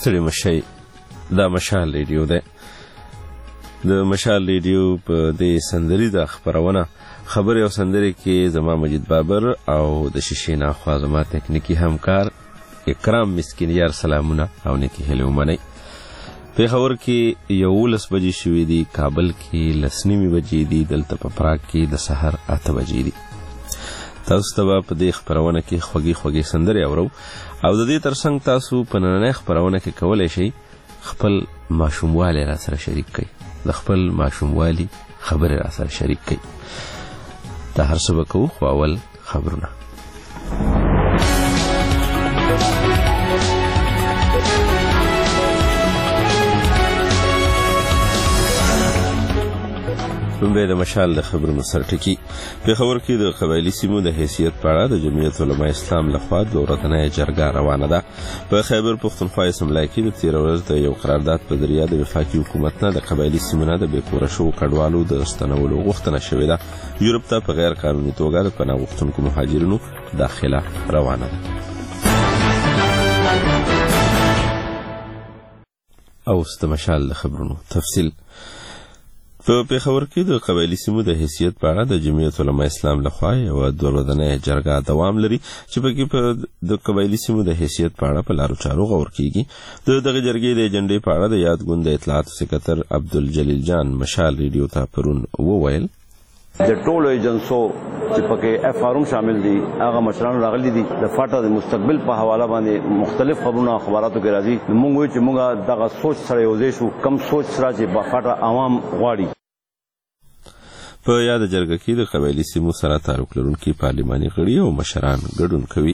ستړي مشئ، دا مشال ریډیو ده. د مشال ریډیو په دې سندریزه خپرونه خبرې او سندرې کې زما مجید بابر او د شیشې ناخوا زما تکنیکی همکار اکرام مسکین یار سلامونه او نیکی هیلې ومنئ. پېښور کې 11 بجې شوې دي، کابل کې 10:30 بجې دي، دلته په پراګ کې د سحر 8 بجې دي. تاسو ته به په دې خپرونه کې خوږې سندرې اورو او د دې ترڅنګ تاسو په نننۍ خپرونه کې کولی شئ خپل ماشوموالی را سره شریک کړئ، د خپل ماشوموالي خبرې را سره شریک کړئ. دا هر څه به کوو، خو اول خبرونه. لومړی د مشال د خبرونو سرټکي. پېښور کې د قبایلي سیمو د حیثیت په اړه د جمعیت علماء اسلام لخوا د ورځنۍ جرګه روانه ده. په خیبر پښتونخوا اسمبلی کې د تېره ورځ د یو قرارداد په ذریعه د وفاقي حکومت نه د قبایلي سیمو نه د بې کوره شوو کډوالو د ستنولو غوښتنه شوې ده. یورپ ته په غیر قانوني توګه د پناه غوښتونکو مهاجرینو داخله روانه ده. اوس د مشال د خبرونو تفصیل. په پېښور کې د قبایلي سیمو د حیثیت په اړه د جمعیت علماء اسلام لخوا یوه 2 ورځنۍ جرګه دوام لري چې پکې په د قبایلي سیمو د حیثیت په اړه په لارو چارو غور کیږي. د دغه جرګې د ایجنډې په اړه د یاد ګوند د اطلاعاتو سکرټر عبدالجلیل جان مشال ریډیو ته پرون وویل د ټولو ایجنسو چې پکې اف آر شامل دي هغه مشران راغلي دي د فاټا د مستقبل په حواله باندې مختلف خبرونه خبراتو کې راځي. موږ وایو چې موږ دغه سوچ سره یوځای شو، کم سوچ سره چې فاټا عوام غواړي. په یاد جرګه کې د قبایلي سیمو سره تعلق لرونکي پارلماني غړي او مشران ګډون کوي.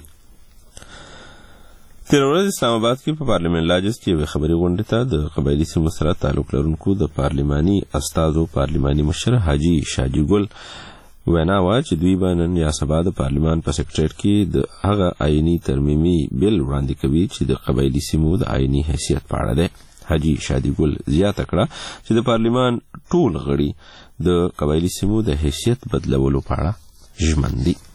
تېره ورځ اسلام آباد کې په پارلمان لاجس کې یوې خبري غونډې ته د قبایلي سیمو سره تعلق لرونکو د پارلماني استازو پارلماني مشر حاجي شاجي ګل وینا وه چې دوی به نن یا سبا د پارلمان په سکرټریټ کې د هغه آئیني ترمیمي بل وړاندې کوي چې د قبایلي سیمو د آئیني حیثیت په اړه دی. حاجي شاجي ګل زیاته کړه چې د پارلمان ټول غړي د قبایلي سیمو د حیثیت بدلولو په اړه ژمن دي.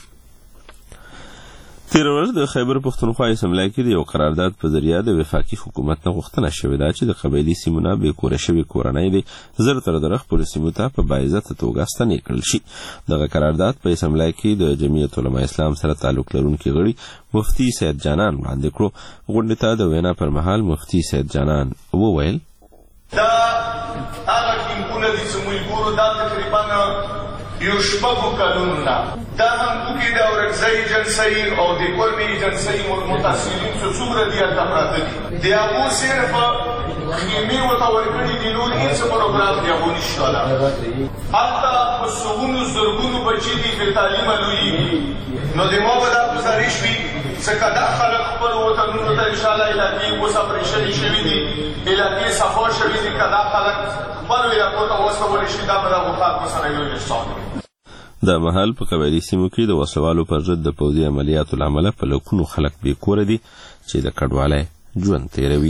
تېره ورځ د خیبر پښتونخوا اسمبلی کې د یو قرارداد په ذریعه د وفاقي حکومت نه غوښتنه شوې ده چې د قبایلي سیمو نه بې کوره شوې کورنۍ دې زر تر زره خپلو سیمو ته په باعزته توګه ستنې کړل شي. دغه قرارداد په اسمبلی کې د جمعیت علماء اسلام سره تعلق لرونکي غړي مفتي سید جانان وړاندې کړو. غونډې ته د وینا پر مهال مفتي سید جانان وویل دا هغه ټینګونه دي چې موږ ګورو دا تقریبا یو شپږو کلونو نه دا هم توکي د اورکزۍ ایجنسۍ او د کورمې ایجنسۍ متحصلین چې څومره دي هلته پراته دي د هغو صرف خیمې ورته ورکړي دي، نور هېڅ پروګرام د هغو نشته ده. هلته په سوګونو زرګونو بچي دي بې تعلیمه لویېږي. نو د ما به دا گزارش وي ځکه دا خلک خپلو وطنونو ته انشاءالله علاقې اوس اپریشنې شوي دي، علاقې صفا شوي دي. که دا خلک خپلو علاقو ته واستولی شي دا به د هغو خلکو سره یو احسان وي. دا مهال په قبایلي سیمو کې د وسلوالو پر ضد د پوځي عملیاتو له امله په لکونو خلک بې کوره دي چې د کډوالۍ ژوند تېروي.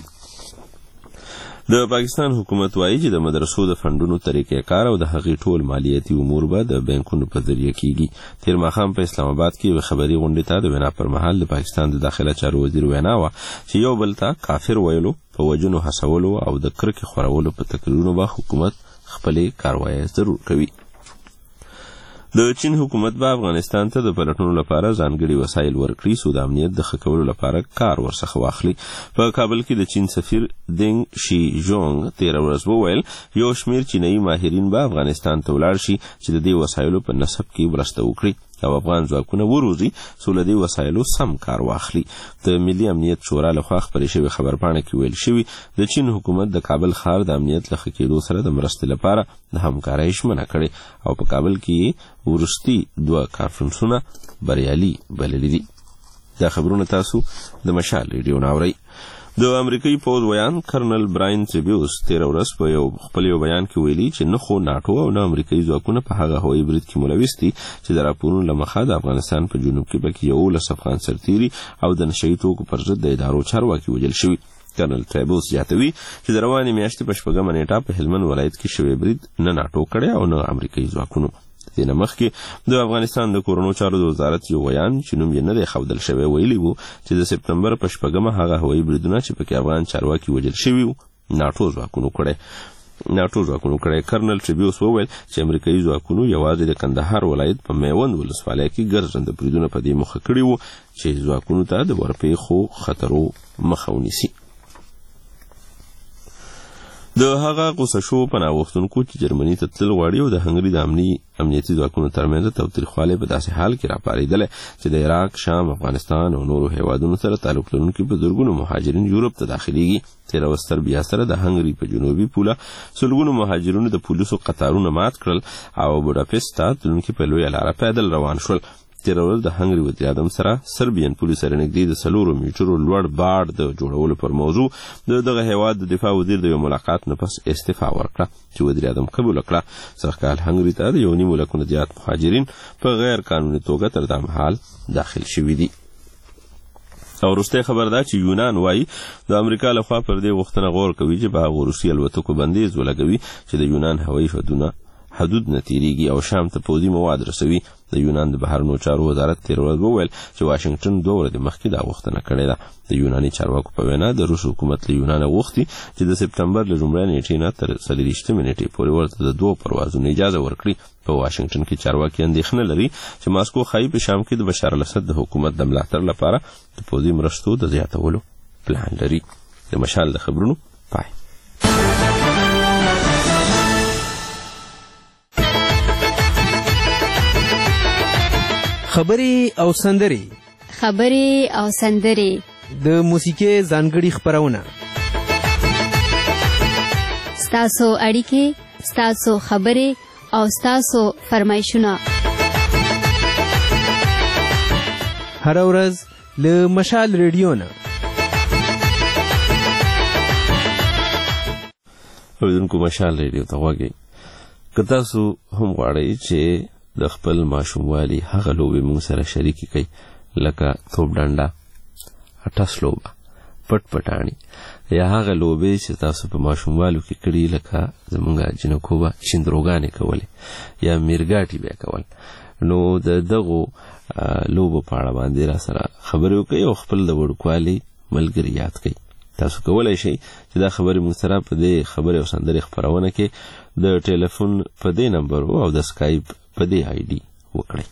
د پاکستان حکومت وایي چې د مدرسو د فنډونو طریقې کار او د هغې ټول مالیاتي امور به د بانکونو په ذریعه کیږي. تېر ماښام په اسلام آباد کې یوې خبري غونډې ته د وینا پر مهال د پاکستان د داخله چارو وزیر وینا وه چې یو بل ته کافر ویلو، په وژنو هڅولو او د کرکې خورولو په تقریرونو به حکومت خپلې کاروایۍ ضرور کوي. د چین حکومت به افغانستان ته د پلټنو لپاره ځانګړي وسایل ورکړي څو د امنیت د ښه کولو لپاره کار ورڅخه واخلي. په کابل کې د چین سفیر دینګ شي جونګ تېره ورځ وویل یو شمېر چینایي ماهرین به افغانستان ته ولاړ شي چې د دې وسایلو په نصب کې مرسته وکړي او افغان ځواکونه وروزي څو له دې وسایلو سم کار واخلي. د ملي امنیت شورا لخوا خپرې شوې خبرپاڼه کې ویل شوي د چین حکومت د کابل ښار د امنیت له ښه کېدو سره د مرستې لپاره د همکارۍ ژمنه کړې او په کابل کې وروستي 2 کانفرنسونه بریالي بللي دي. دا خبرونه تاسو د مشال ریډیو نه اورئ. د امریکایي پوځ ویان کرنل براین تریبیوس تېره ورځ په خپل یو بیان کې ویلي چې نه خو ناټو او نه امریکایي ځواکونه په هغه هوایي برید کې ملوث دي چې د راپورونو له مخه د افغانستان په جنوب کې پکې 11 افغان سرتیري او د نشهیي توکو پر ضد د ادارو چارواکي وژل شوي. کرنل تریبیوس زیاتوي چې د روانې میاشتې په 4 نیټه په هلمند ولایت کې شوی برید نه ناټو کړی او نه امریکایي ځواکونو. دې نه مخکې د افغانستان د کورونو چارو د وزارت یو بیان چې نوم یې نه دی ښودل شوی ویلي وو چې د سپتمبر په 8 هغه هوایي بریدونه چې پکې افغان چارواکي وژل شوي وو ناټو ځواکونو کړی. کرنل ټریبیوس وویل چې امریکایي ځواکونو یوازې د کندهار ولایت په میوند ولسوالۍ کې ګرځنده بریدونه په دې موخه کړي وو چې ځواکونو ته د ورپېښو خطرو مخه ونیسي. د هغه غوسه شو پناه غوښتونکو چې جرمني ته تلل غواړي او د هنګري د امنیتي ځواکونو ترمنځ تاوتریخوالی په داسې حال کې راپارېدلی چې د عراق، شام، افغانستان او نورو هیوادونو سره تعلق لرونکي په زرګونو مهاجرین یورپ ته داخليږي. تېره ورځ سربیا سره د هنګري په جنوبي پوله سلګونو مهاجرینو د پولیسو قطارونه مات کړل او بوډاپېسټ ته تلونکي په لویه لاره پیدل روان شول. تېره ورځ د هنګري وزیر اعظم سره سربیان پولیس سره نږدې د 4 میټرو لوړ باډ د جوړولو پر موضوع دغه هیواد د دفاع وزیر د یو ملاقات نه پس استعفا ورکړه چې وزیر اعظم قبول کړه. سږکال هنګري ته د 1.5 لک زیات مهاجرین په غیر قانوني توګه تر دا مهال داخل شوي دي. او وروستی خبر دا چې یونان وایي د امریکا لخوا پر دې غوښتنه غور کوي چې په هغو روسي الوتکو بندیز ولګوي چې د یونان هوایي حدود نه تیریږي او شام ته پوځي مواد رسوي. د یونان د بهرنیو چارو وزارت تېره ورځ وویل چې واشنګټن 2 ورځې مخکې دا غوښتنه کړې ده. د یوناني چارواکو په وینا د روس حکومت له یونانه غوښتي چې د سپتمبر له 1 نیټې نه تر 30 نیټې پورې ورته د 2 پروازونو اجازه ورکړي. په واشنګټن کې چارواکي اندېښنه لري چې ماسکو ښایي په شام کې د بشار الاسد د حکومت د ملاتړ لپاره د پوځي مرستو د زیاتولو پلان لري. د مشال د خبرونو پای. خبرې او سندرې د موسیقي ځانګړي خبرونه، ستاسو اړیکې، ستاسو خبرې او ستاسو فرمایشونه هر ورځ له مشال ریډیو نه. اوریدونکو مشال ریډیو ته غواړئ که تاسو هم غواړئ چې د خپل ماشوموالي هغه لوبې موږ سره شریکې کړئ لکه توپ ډنډه، اټس لوبه، پټ پټاڼي یا هغه لوبې چې تاسو په ماشوموالو کې کړي لکه زموږ جنکو به چندروګانې کولې یا میرګاټي به کول، نو د دغو لوبو په اړه باندې را سره خبرې وکړئ او خپل د وړوکوالي ملګري یاد کړئ. تاسو کولی شئ چې دا خبرې موږ سره په دې خبرې او سندرې خپرونه کې د ټلیفون په دې نمبر او د سکایپ په دې آی ډي وکړئ.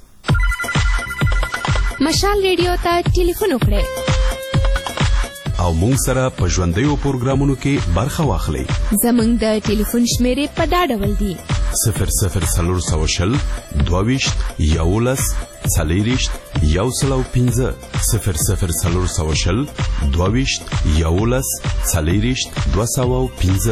مشال ریډیو ته ټلیفون وکړئ او موږ سره په ژوندیو پروګرامونو کې برخه واخلئ. زموږ د ټلیفون شمیرې په دا ډول دي: 00 22 11 40 105 00 22 11 40 205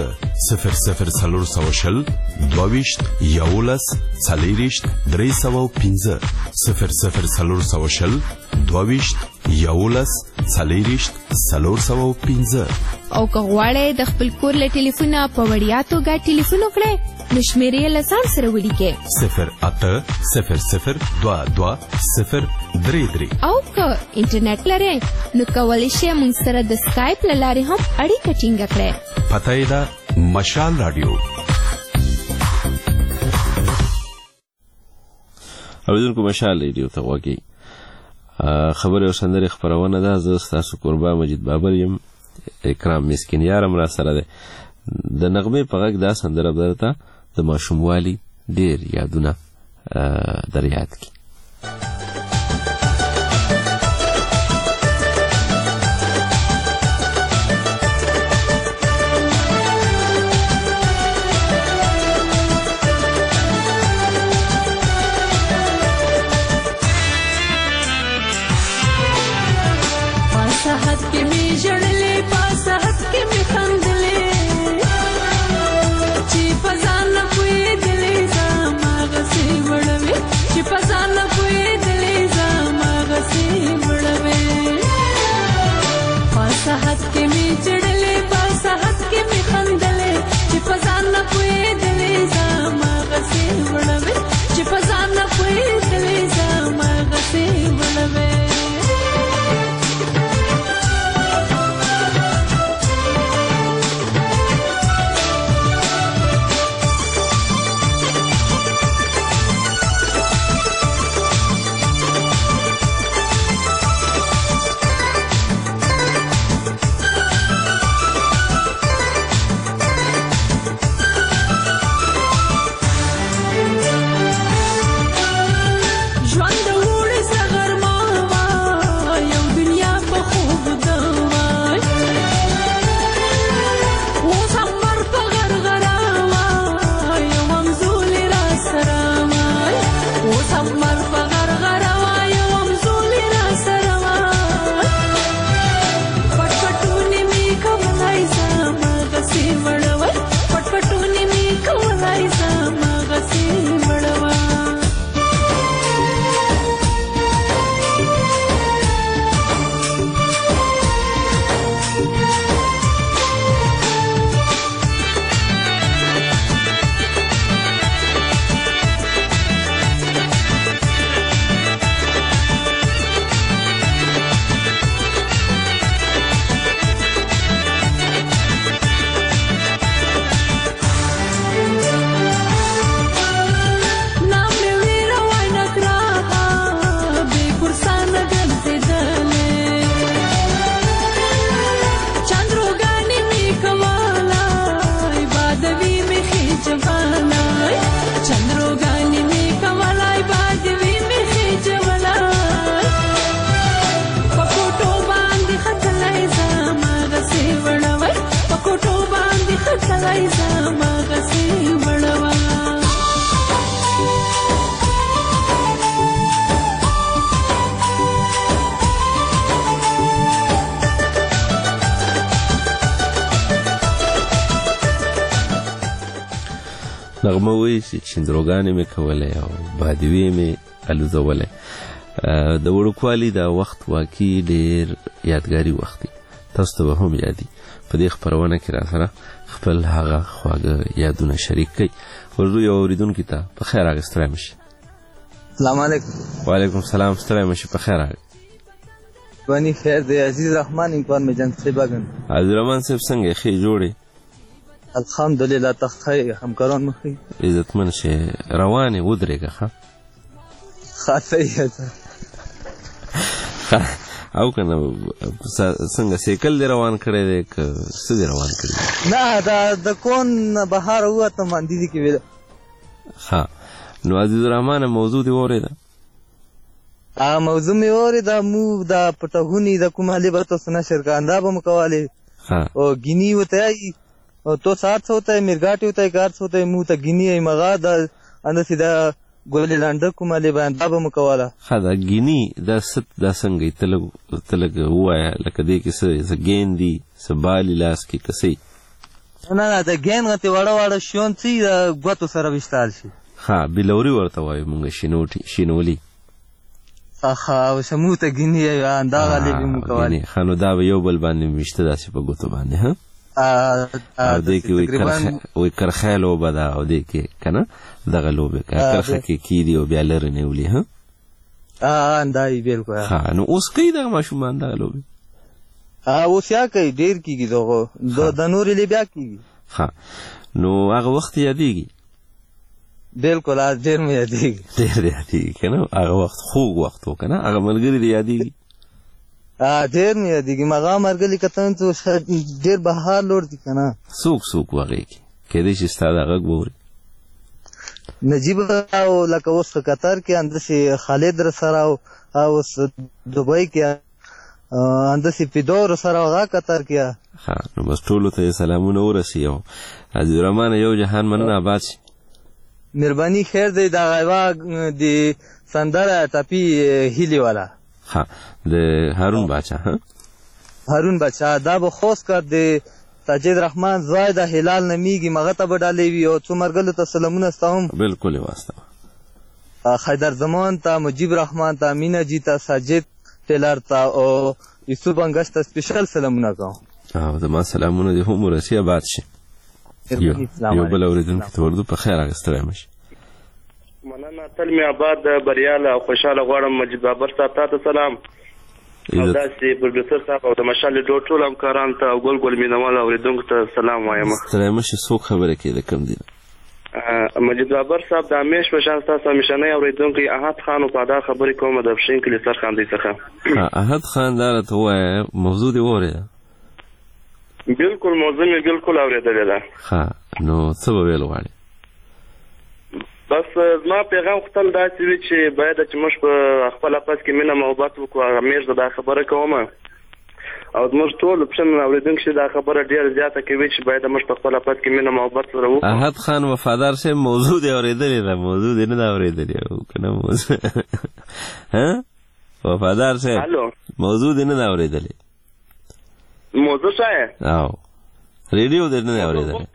00 22 11 40 305 00 22 11 40 305. او که غواړئ د خپل کور له ټلیفونه په وړیا توګه ټلیفون وکړئ نو شمیرې له ځان سره ولیکئ 080022 او که انټرنیټ لرئ نو کولی شئ موږ سره د سکایپ له لارې هم اړیکه ټینګه کړئ. پته یې ده مشال راډیو. اوریدونکو مشال ریډیو ته غواړئ خبرې او سندرې خپرونه ده. زه ستاسو قربا مجید بابر یم. اکرام مسکینیار هم را سره ده. د نغمې په غږ دا سندره درته د ماشوموالي ډېر یادونه در یاد کړي. Pazan خدای زما غسې وړوا نغمه وایي چې چندروګانې مې کولې او بادوې مې الوزولې. د وړوکوالي دا وخت واقعي ډېر یادګاري وخت دی. تاسو ته به هم یادي. په دې خپرونه کې راسره خپل هغه خواږه یادونه شریک کړئ. ورځو یو اورېدونکي ته په خیر راغی، ستړی مه شي. السلام علیکم. وعلیکم السلام، ستړی مه شي، په خیر راغی. بني خیر دی. عزیز رحمان انفارمیشن سے باغن. عزیز رحمان صاحب څنګه ښې جوړې؟ الحمدلله تخی همکاران مخې عزتمن شي، روانې ودرېږه. ښه صحیح ده. او کنه څنګه سیکل دی روان کړی دی که څه دی روان کړی دی؟ نه دا د کون بهار ووتم اندیزي کې ویده. ښه نو عزیز الرحمن موضوع دې واورېده؟ موضوع مې واورېده. مو دا پټهونې د کوم حالې به تاسو نشر کا اندا به مو کولې او ګینی وته تو ساتھ ہوتا ہے مرگاٹی ہوتا ہے کارس ہوتا ہے مو تا گینی ہے مغا دا اندر سیدا گولی لانڈر کمالی بان دابا مکوالا. ها دا گینی دا ست دا سنگی تلگ ہوا ہے لکه دے کسی سا گین دی سا بالی لاس کی کسی نا دا گین غتی وڑا وڑا شیون سی دا گوتو سر بشتال شی. ها بلوری ورطوائی مونگا شینولی او سمو تا گینی ہے اندا غالی بی مکوالی. خانو دا یو بل باندې مشته داسی پا گوتو باندې. ها او دې کې وی کرخه لوبه ده او دې کې کنه دغه لوبه کرخه کې کیدی او بیا لره نیولې. ها اندای بالکل. ها نو اوس کوي دغه ماشومان دغه لوبه؟ اوس یا کوي ډیر کیږي دغه د نورې لی بیا کیږي. ها نو هغه وخت یادېږي؟ بالکل ډیر مې یادېږي. ډیر یادېږي کنه هغه وخت خوږ وخت و کنه هغه ملګري دې یادېږي؟ ډیر مې یادېږي. مغا مرګلي کتن ته ډیر بهار لوړ دي کنه. څوک وغې کې کېدای شي ستا د غږ ووري نجیب او لکه اوس قطر کې اندسې خالد رسره او اوس دبئی کې اندسې پیدور سره هغه قطر کې. ها نو بس ټولو ته سلامونه ورسي. او عزیز الرحمن یو جهان مننه آباد شي. مهرباني خیر دی. دا غیوا دی سندره ټاپي هیلی والا. ها د هارون باچا. ها هارون باچا دا به خوش کر دی تاجد رحمان زوای د هلال نمیږي مغه ته بډالې وی او څو مرګل ته سلامونه ستوم. بالکل واسطه. حیدر زمان تا مجیب رحمان تا مینا جی تا ساجد ټیلر تا او یوسف انګش ته سپیشل سلامونه کوم. او زما سلامونه دې هم ورسي آباد شي. یو بل اوریدونکي ته ورته په خیر راغستلی مشي. مننه. تل می آباد بریاله او خوشاله غواړم. مجید بابر صاحب ته سلام او داسې پروډوسر صاحب او د مشال ډو ټول همکاران ته او ګل ګل مینوال اوریدونکو ته سلام وایم. ستړی مشي. څوک خبره کوي د کوم دي؟ مجید بابر صاحب د همیش په شان ستاسو همیشنی اوریدونکی احد خان او پادار خبرې کوم د پښین کلي سرخاندې څخه. احد خان دا راته ووایه موضوع دې واورېده؟ بالکل موضوع مې بالکل اورېدلې ده. ښه نو څه به ویل غواړې؟ بس زما پیغام خپل داسې وي چې باید چې موږ په خپل اپس کې مینه محبت وکړو. هغه مېږ دا خبره کوم او زموږ ټول پښین اوریدونکي دا خبره ډېره زیاته کوي چې باید موږ په خپل اپس کې مینه محبت سره وکړو. احد خان وفادار صاحب موضوع دې اورېدلې ده؟ موضوع دې نه ده اورېدلې که نه موضوع؟ ها وفادار صاحب موضوع دې نه ده اورېدلې؟ موضوع څه ہے؟ او ریډیو دې نه اورېدلې؟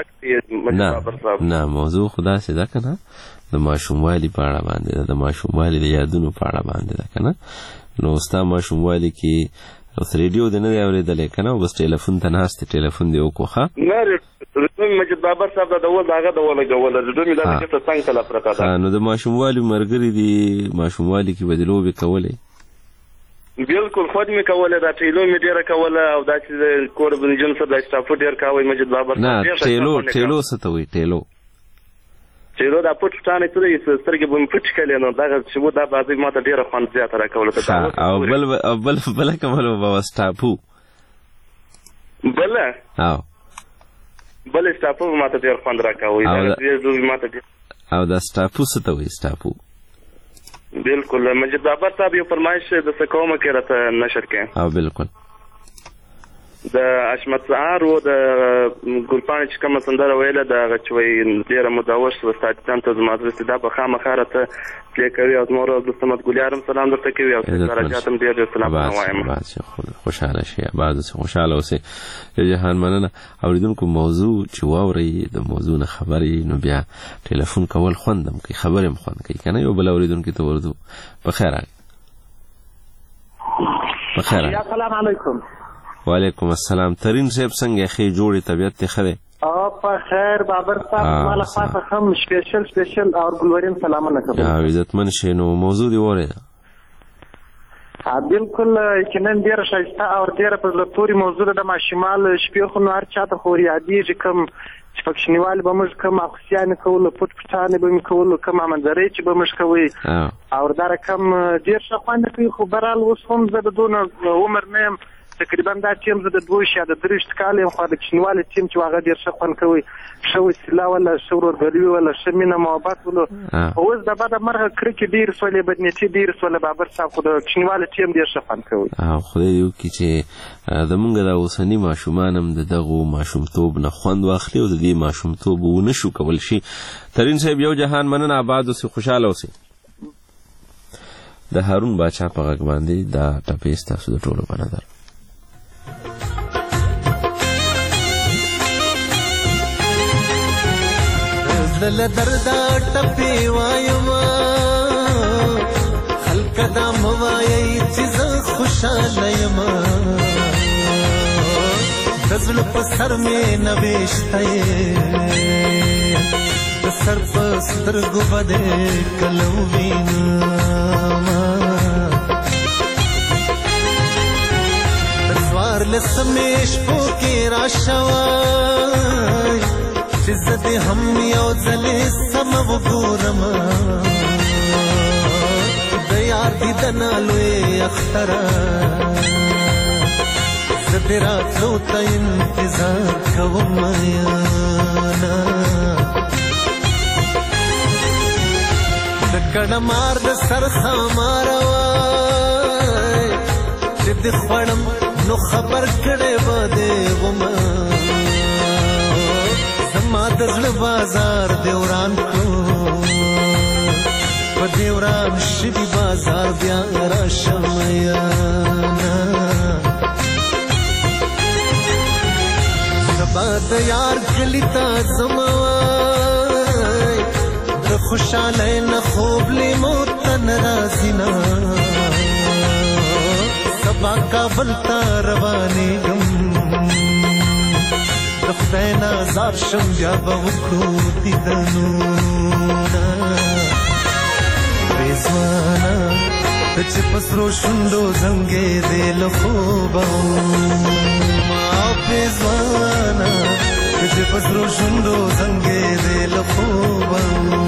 نه موضوع خدا سي ده کنه د ماشوموالي په اړه باندې ده، د ماشوموالي د یادونو په اړه باندې ده کنه. نو ستا ماشوموالي کې ریډیو دې نه اورېدلې کنه او بس ټلیفون ته ناست ټلیفون دې وکړو. ښه نه ریډیو مجید بابر صاحب دا ول هغه د ولګول ریډیو مې دا چې څنګه کله پرکا ده. نو د ماشوموالي مرګري دي ماشوموالي کې بدلوبې کولې؟ بالکل خود می کوله دا ټیلو می ډیره کوله او دا چې کور بنجن سره د سټاف ډیر کاوي مجید بابر. نه ټیلو څه ته وي؟ ټیلو دا پټ ټانه ته سترګې بم پټ کړي نو دا چې وو دا بازي ماته ډیره خوند زیاته راکوله. او بل کومه بابا سټاپو بل سټاپو ماته ډیر خوند راکوي. او دا سټاپو څه ته وي؟ سټاپو بالکل مجید بابر صاحب یو فرمایش د سکومه کې راته نشر کړي. او بالکل د اشمت سهار و د ګلپاڼې چې کومه سندره ویله د هغه چې وایي ډېره موده وشوه ستا دیدن ته زما زړه چې دا به خامخا راته پلې کوي او زما ورور عبدالصمد ګلیار هم سلام درته کوي او سراجات هم ډېر ډېر سلامونه وایم. خوشحاله شئ، آباد اوسئ، خوشحاله اوسئ. جهان مننه. اورېدونکو موضوع چې واورئ د موضوع نه خبر یې نو بیا ټلیفون کول خوند هم کوي، خبرې هم خوند کوي که نه. یو بل اورېدونکي ته ورځو. پخیر راغلی. پخیر راغلی. السلام علیکم. وعلیکم السلام. ترین صاحب څنګه ښې جوړې طبیعت دې ښه دی؟ په خیر بابر صاحب زما لخوا څخه هم سپیشل او ګلورین سلامونه کوم. عزتمن شئ. نو موضوع دې واورېده؟ بالکل یقینا ډېره ښایسته او ډېره په زړه پورې موضوع ده. د ماشومال شپې خو نو هر چا ته خو یادېږي کوم چې پکښنیوالې به موږ کوم اخوسیانې کولو، پټ پټانې به مې کولو، کوم منظرې چې به موږ کوئ او دا رقم ډېر ښه خوند کوي. خو برحال اوس هم زه د دونه عمر نه یم، تقریبا دا ټیم زه د 22 یا د 23 کال یم، خو د کوچنیوالي ټیم چې هغه ډېر ښه خوند کوي، ښه وسیله وله، ښه ورورګلوي وله، ښه مینه محبت ولو. اوس د بده مرغه کرکې ډېرې شولې، بدنیتي ډېرې شولې بابر صاحب، خو د کوچنیوالي ټیم ډېر ښه خوند کوي. خدای دې وکړي چې زمونږ دا اوسني ماشومان هم د دغو ماشومتوب نه خوند واخلي او د دې ماشومتوب ونه شو کول شي. ترین صاحب یو جهان مننه، آباد اوسئ، خوشحاله اوسئ. د هارون باچا په غږ باندې دا ټپې ستاسو د ټولو په نظر. زړه دردا ټپې وایما خلک دا موایي چې زه خوشاله یم، د زړه په سر مې نوشته یې، د سر په سترګو به دې کله ووینم، د څوارلسمې شپو کې راشوی چې زه دې هم یو ځلې سمه وګورم، د یار دیدنه لوی اختره زه دې راتلو ته انتظار کوم یاره، د کڼه مار د سر خاماره وای چې دې خوړم نو خبر کړی به دې ومه، زما د زړه بازار دې وران کړو، په دې وران شوي بازار بیا راشم یاره، سبا د یار کلي ته ځمه وای د خوشحالۍ نه خوب لیمو ته نه راځي نه، سبا کابل ته روانېږم د خدای نازار شم بیا به وکړو دیدنونه، رضوانه ته چې په سرو شونډو زنګېدې له خوبه وما، رضوانه ته چې په سرو شونډو زنګېدې له خوبه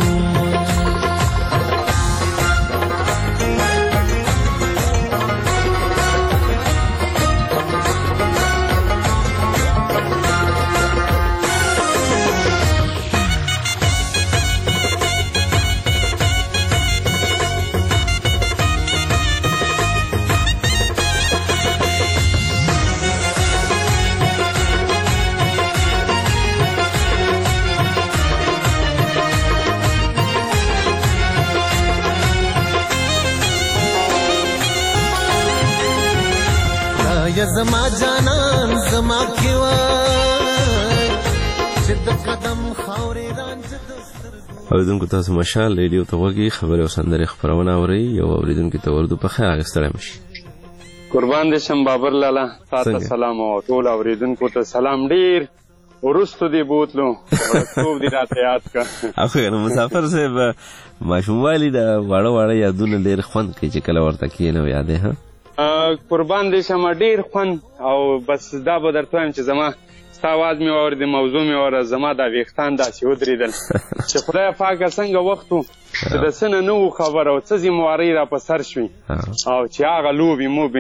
زما جانان زما کی وای چې د قدم خاورې رانج د سترګو. اوریدونکو تاسو مشال ریډیو ته غوږی خبرې او سندرې خپرونه اورئ. یو اوریدونکي ته وردو په خیر اخیستلی مشي. قربان دې شم بابر لالا، تاته سلام او ټول اوریدونکو ته سلام. ډیر وروستو دې بوتلو وړکتوب دې راته یاد کړه. اخو نو مسافر صاحب ماشوموالي د واړه واړه یادونه ډېر خوند کوي چې کله ورته کښېنو یادې ها قربان دې شم ډېر خوند. او بس دا به درته وایم چې زما ستا اواز مې واورېد، موضوع مې واوره، زما دا ویښتان داسې ودرېدل چې خدای پاکه څنګه وخت و چې د څه نه نه وو خبر او څه ذموارۍ را په سر شوي او چې هغه لوبې موبې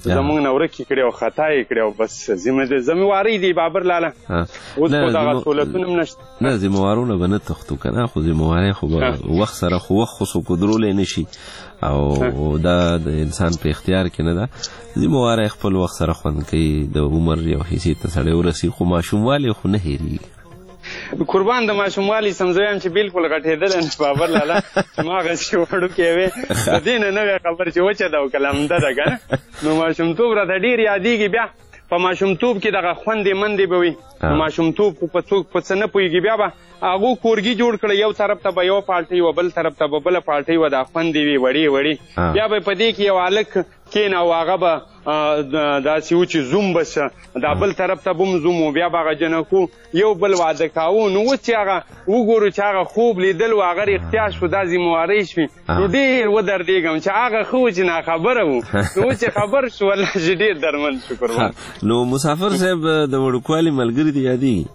زمونږ نه ورکې کړې او خطا یې کړې او بس ذمهوارۍ دي بابر لاله اوس خو دغه سهولتونه هم نشته نه ذمهوارونه به نه تښتو که نه خو ذمهوارۍ خو به وخت سره خو وخت خو څوک ودرولی نه شي او دا د انسان په اختیار کې نه ده ذمهوارۍ خپل وخت سره خوند کوي د عمر یو حیثیت ته سړی ورسي خو ماشوموالی خو نه هېرېږي قربان د ماشوموالي سمزویم چې بالکل غټېدلی نه بابر لاله چې ما هغسې وړوکی وې د دې نه نوې خبر چې وچه ده او که لمده ده که نه نو ماشومتوب راته ډېر یادېږي بیا په ماشومتوب کې دغه خوندې مندې به وي ماشومتوب خو په څوک په څه نه پوهېږي بیا به هغو کورګي جوړ کړه یو طرف ته به یو پالټۍ وه بل طرف ته به بله پالټۍ وه دا خوندې وي وړې وړې بیا به په دې کې یو هلک کېنه او هغه به داسې و چې زوم بس دا بل طرف ته به هم زوم و بیا به هغه جنکو یو بل واده کاوه نو اوس چې هغه وګورو چې هغه خوب لیدل و هغه رښتیا شو دا ذمهوارۍ شوي نو ډېر ودردېږم چې هغه ښه و چې ناخبره و نو اوس چې خبر شو والله چې ډېر درمن شو قربان نو مسافر صاحب د وړوکوالي ملګري دې یادېږي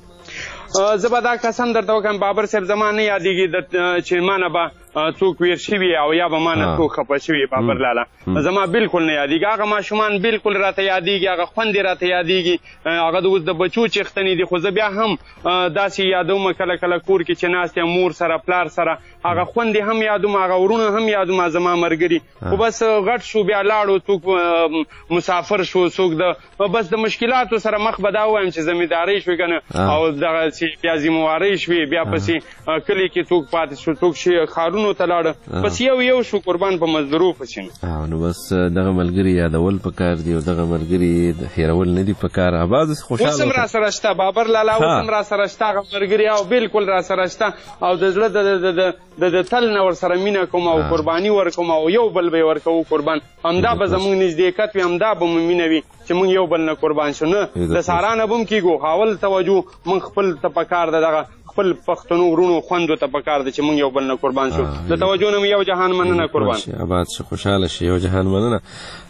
زه به دا قسم درته وکړم بابر صاحب زما نه یادېږي چې ما نه به څوک ویر شوي او یا به ما نه څوک خفه شوي بابر لاله زما بالکل نه یادېږي هغه ماشومان بالکل راته یادېږي هغه خوند یې راته یادېږي هغه د اوس د بچو چښتنې دي خو زه بیا هم داسې یادوم کله کله کور کې چې ناست یم مور سره پلار سره هغه خوند یې هم یادوم هغه ورونه هم یادوم زما ملګري خو بس غټ شو بیا لاړو څوک مسافر شو څوک بس د مشکلاتو سره مخ به دا ووایم چې زمیندارۍ شوې که نه او دغسې بیا ذمهوارۍ شوې بیا پسې کلي کې څوک پاتې شو څوک ښارونو ته لاړه بس یو شو قربان په مزدورو پسې نو بس دغه ملګري یادول پکار دي او دغه ملګري هېرول نه دي پکار آباد خوشحاله اوس هم را سره شته بابر لاله اوس هم را سره شته هغه ملګري او بالکل را سره شته او د زړه د تل نه ورسره مینه کوم او قرباني ورکوم او یو بل به یې ورکوو قربان همدا به زموږ نږدېکت وي همدا به مو مینه وي چې موږ یو بل نه قربان شو نه د سارا نه به هم کېږو حاول توجه موږ خپل ته پکار ده دغه خپل پښتنو ورونو خوندو ته پکار ده چې موږ یو بل نه قربان شو د توجه نه مو یو جهان مننه قربان آباد شي خوشحاله شي یو جهان مننه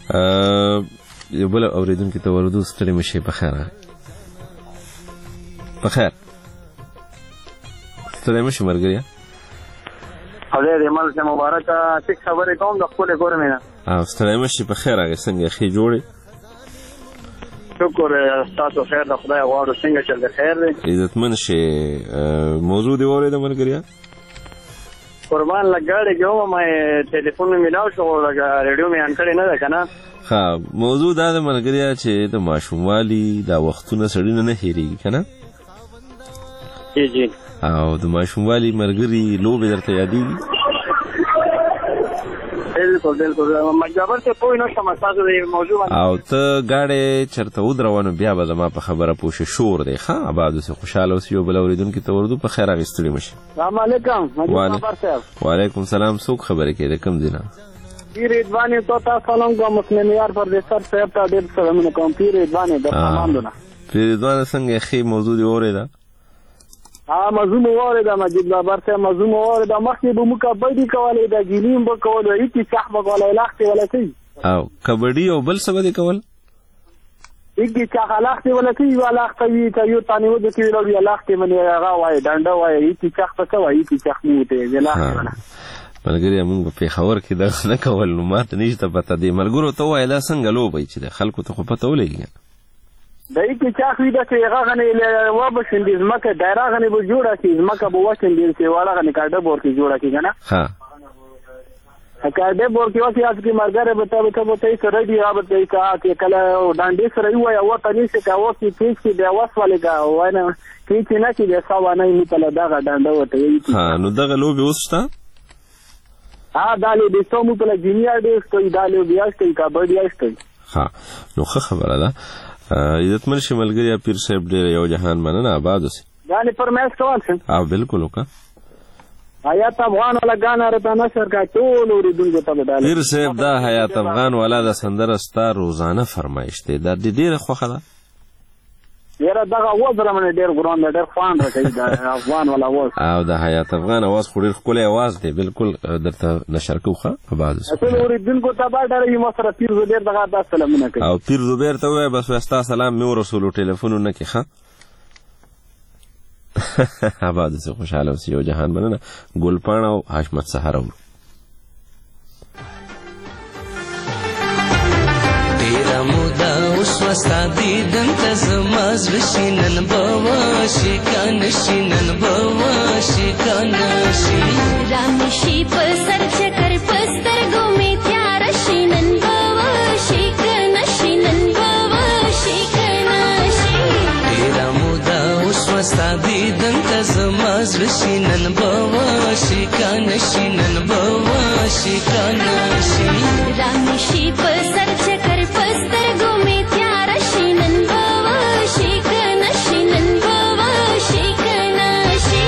یو بل اورېدونکي ته ورودو ستړي مه شئ پخیر پخیر ستړي مه شئ ملګريه خدای دې مل ته مبارکه ټیک خبرې کوم د خپلې کورنۍ نه ستړي مه شئ پخیر هغې څنګه ښې جوړې شکر تاسو خیر د خدای غواړو څنګه چل د خیر دی عزتمن شئ موضوع دې واورېده ملګريه قربان لګاړې کې وم ما ټلیفون مې میلاو شو لکه ریډیو مې آن کړې نه ده که نه ښه موضوع دا ده ملګريه چې د ماشوموالي دا وختونه سړي نه هېرېږي که نه جی او د ماشوموالي ملګري لوبې درته یادېږي بالکل جابر صاحب پوه نه شم ستاسو د موضوع او ته گاډی چېرته ودروه نو بیا به زما په خبره پوه شې شور دی ښه آباد اوسې خوشحاله اوسې یو بل اورېدونکي ته ورځو په خیر هغې ستړي مه شي السلام علیکم جابر صاحب وعلیکم سلام څوک خبرې کوي د کوم ځای نه پیر ادوان تو تاسو سلام کوم مسلم یار پردیسر صاحب ته ډېر سلامونه کوم پیر ادوان د سلامونه پیر ادوان څنګه ښې موضوع دې واورېده موضوع مو واورېده مجید بابر صاحب موضوع مو واورېده مخکې به موږ کبډي کولې د ګیلې به کول هېڅ چاح به کولی لاختې ولا کوي او کبډي او بل څه به دې کول هېڅ چاح لاختې ولا کوي یوه لاخته وي که یو تانې ودې کوي لو بیا لاختې منې هغه وایي ډنډه وایي هېڅ چاح ته څه وایي هېڅ چاح مو ورته وایي لاختې ولا ملګري موږ په پېښور کې دغه نه کول نو ما ته نشته پته دی ملګرو ته ووایه دا څنګه لوبئ چې د خلکو ته خو پته ولګي د هېڅ چاح وي داسې هغه غنې وبشندي ځمکه دایره غنې به جوړه کړي ځمکه به وشندي چې واړه غنې کاډه بور کې جوړه کړي که نه کاډه بور کې وسې هسې کې ملګری به ته به ته سره دي هغه به ته چې کله ډانډې سره ووایه وته نیسې که اوس کې کېچ کې بیا وسولې که وینه کېچ نه کړي بیا څه وانه یې نیپله دغه ډانډه ورته نو دغه لوبې اوس شته دا لوبې څو مو پله جینیا ډېر شته دا لوبې شته کبډي شته نو ښه خبره ده عزتمن شي ملګري پیر صاحب ډېر یو جهان مننه آباد اوسئ یعنې فرمایش کول شم بالکل وکړه حیات افغان والا ګانا راته نشر کا ټول اورېدونکو ته به ډالۍ پیر صاحب دا حیات افغان والا د سندره ستا روزانه فرمایش دی دا ډېره خوښه ده یاره دغه اواز رامنې ډېر ګران دی ډېر خوند راکوي د افغان والا اواز او د حیات افغان اواز خو ډېر ښکلی اواز دی بالکل درته نشر کوو ښه آباد اوسئ ټول اورېدونکو ته به ډېر ما سره پیر زبیر دغه دا سلامونه کوي او پیر زبیر ته ووایه بس وایه ستا سلام مې ورسولو ټلیفونونه کې ښه آباد اوسئ خوشحاله اوسئ یو جهان مننه ګلپاڼه او حشمت سهار اورو ډېر وستا دیدن ته زما زړه شي نن به وشي کنه شي نن به وشي کنه شي رامشي په سر چکر په سترګو مې تیار شي نن به وشي کنه شي نن به وشي کنه شي ډېره موده وشوه ستا دیدن ته زما زړه شي نن به وشي کنه شي نن به وشي کنه شي رامشي په سر چکر په سترګو مې تیار شي نن به وشي کنه شي نن به وشي کنه شي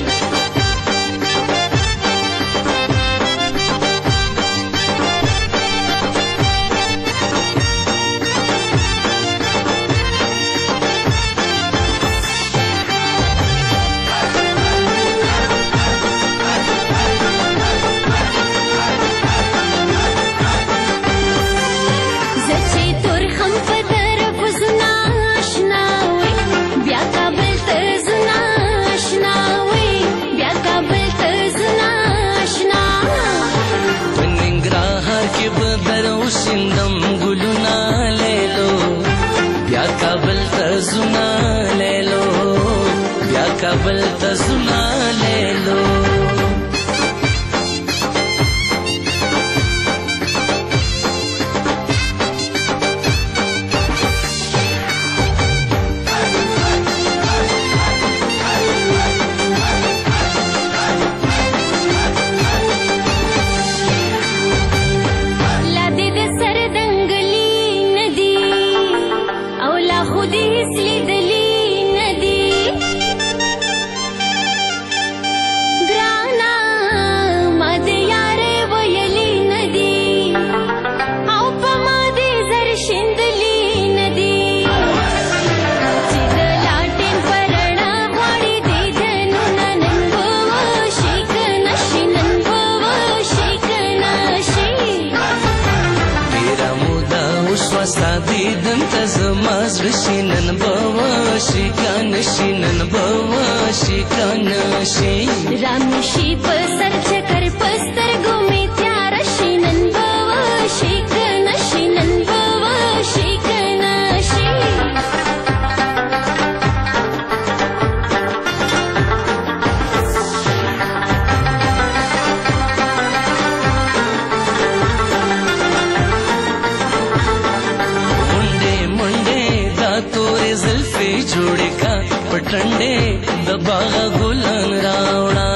کابل ته زما لیلو رامشي په سر چکر په سترګو مې تیار شي نن به وشي کنه شي نن به وشي کنه شي منډې منډې دا تورې زلفې جوړې کا پټنډې د باغ ګلان راوړه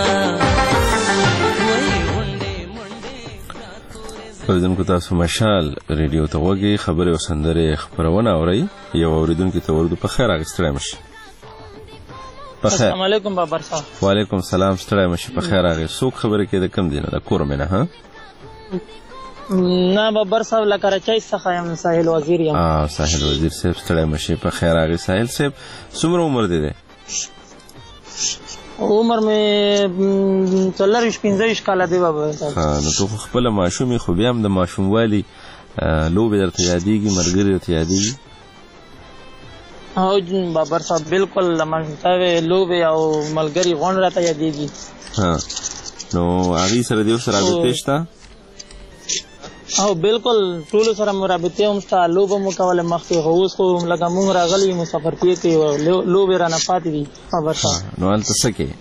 اوریدونکو تاسو مشال ریډیو ته وګورئ خبرې او سندرې خبرونه اورئ یو اوریدونکو ته ورته په خیر راغستړی مشي په خیر السلام علیکم بابر صاحب وعلیکم السلام ستړی مشي په خیر راغی څوک خبرې کې د کم دینه د کور مې نه ها نه بابر صاحب له کراچۍ څخه یم ساحل وزیر یم ساحل وزیر صاحب ستړی مشي په خیر راغی ساحل صاحب څومره عمر دی عمر مې 45 کاله دی بابا صاحب نو ته خپل ماشومې خو بیا هم د ماشوموالي لوبې درته یادېږي ملګري درته یادېږي او بابر صاحب بالکل د ماشومتوب لوبې او ملګري غونډ راته یادېږي نو هغې سره د یو څه رابطې شته او بالکل ټولو سره مو رابطې هم شته لوبه مو کوله مخکې خو اوس خو لکه مونږ راغلي یو سفرتیې کوي لوبې رانه پاتې دي بابر صاحب نو هلته څه کوې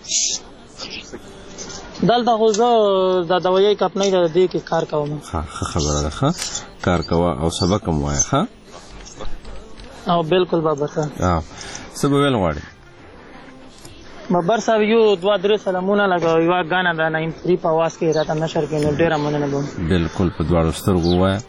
دلته خو زه د دوایي کمپنۍ د دې کې کار کوم ښه خبره ده ښه کار کوه او سبق هم وایه ښه او بالکل بابر صاحب څه به ویل غواړې بابر صاحب یو دوه درې سلامونه لکه یوه ګانه د 93 په اواز کې راته نشر کړي نو ډېره مننه به بالکل په دواړو سترګو ووایه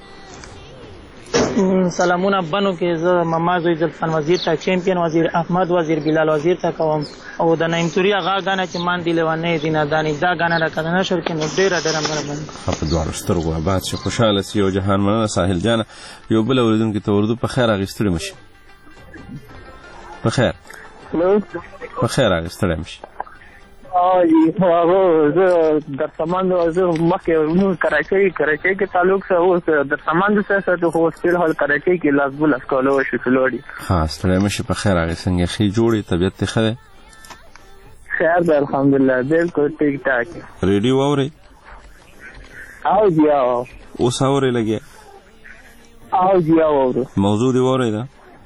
سلامونه بنو کې زه مماز زلفان وزیر ته چیمپئن وزیر احمد وزیر بلال وزیر ته کوم او د 93 هغه ګانه چې مان دی لیوانې دي ناداني دا ګانه راته نشر کړي نو ډېره مننه په دواړو سترګو آباد شي خوشحاله سي او جهان مننه ساحل جانه یو بل اوریدونکي ته اردو په خیر اخیستلی مشي په خیر په خیر اخیستلی مشي هغه زه در سامان زه مخکې کراچۍ کې تعلق سره اوس در سامان د سیاست خو فی الحال کراچۍ کې لاس بلاس کولو شو سلوړي ها ستړی مشي په خیر هغې څنګه ښې جوړې طبیعت دې ښه دی خیر دی الحمدلله بالکل ټیک ټاک ریډیو اورئ او جی او اوس اورئ لګیا او جی او موضوع دې واورئ ده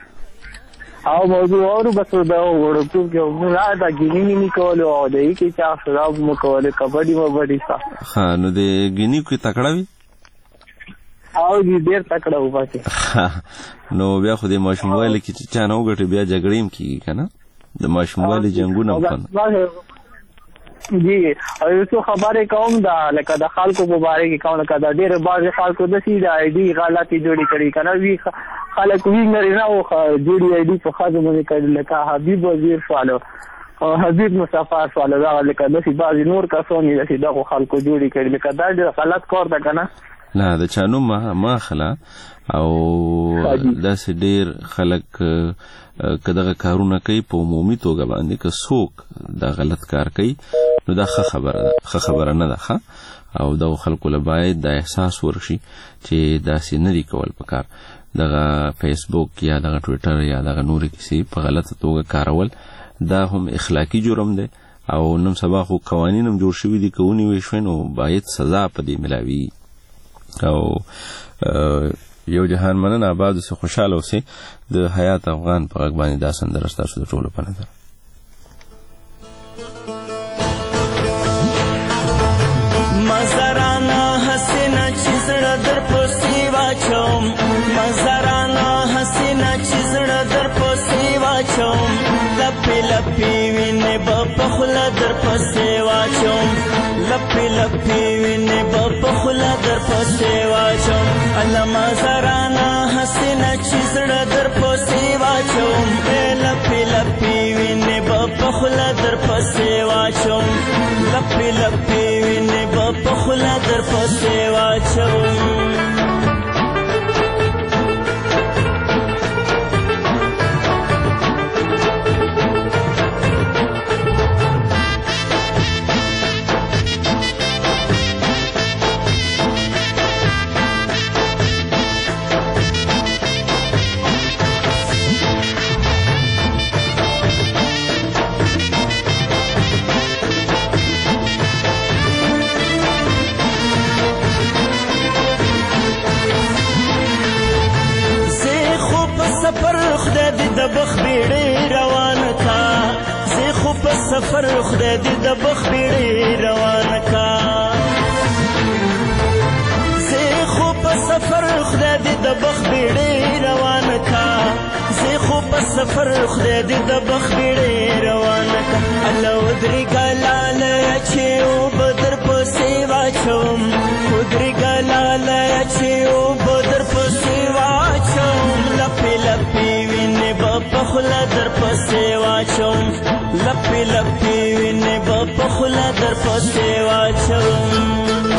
او موضوع اورو بس دا وړوکتوب کې موږ دا ګینی نه کولو او د یې کې چا شراب مو کوله کبډي وبډي ها نو د ګینی کې تکړه وي او دې ډېر تکړه و پاتې نو بیا خو د ماشوموالي کې چې چا نه وګټي بیا جګړې هم کېږي که نه د ماشوموالي جنګونه وکړه جی او یو څه خبرې کوم دا لکه د خلکو په باره کې کوم لکه دا ډېر بعضې خلکو داسې د آی ډي غلطې جوړې کړي که نه وي خلک وي نارینه و جوړې آی ډي په ښځو باندې کړي لکه حبیب وزیر شوالو او حبیب مصطفی شوالو دغه لکه داسې بعضې نور کسان یې داسې دغو خلکو جوړې کړي لکه دا ډېر غلط کار ده که نه نه د چا نوم ما اخله او داسې ډېر خلک که دغه کارونه کوي په عمومي توګه باندې که څوک دا غلط کار کوي نو دا ښه خبره نه ده او دغه خلکو له باید دا احساس ورشي چې داسې نه دي کول پکار دغه فیسبوک یا دغه ټویټر یا دغه نورې کیسې په غلطه توګه کارول دا هم اخلاقي جرم دی او نن سبا خو قوانین هم جوړ شوي دي که ونیوی شوی نو باید سزا په دې ملاوي او یو جهان مننه آباد اوسئ خوشحاله اوسئ د حیات افغان په غږ باندې دا سندره ستاسو د ټولو په نظر مزرانه حسینه چې زړه در پسې واچوم مزرانه حسینه چې زړه در پسې واچوم لپې لپې وینې به په خوله در پسې واچوم لپې لپې وینې به په خوله در پسې واچوم الله مزرانه حسینه چې زړه در پسې واچوم لپې لپې وینې به په خوله در پسې واچوم لپې لپې وینې به په خوله در پسې واچوم سفر خدای دې د بخ بیړې روان کا زه خو په سفر خدای دې د بخ بیړې روان کا زه خو په سفر خدای دې د بخ بیړې روان کا الله ودري ګلاله چې او بدر پسې واچوم ودري ګلاله چې او بدر پسې واچوم لپې لپې وینې په خوله در پسې واچوم لپې لپې وینې به په خوله در پسې واچوم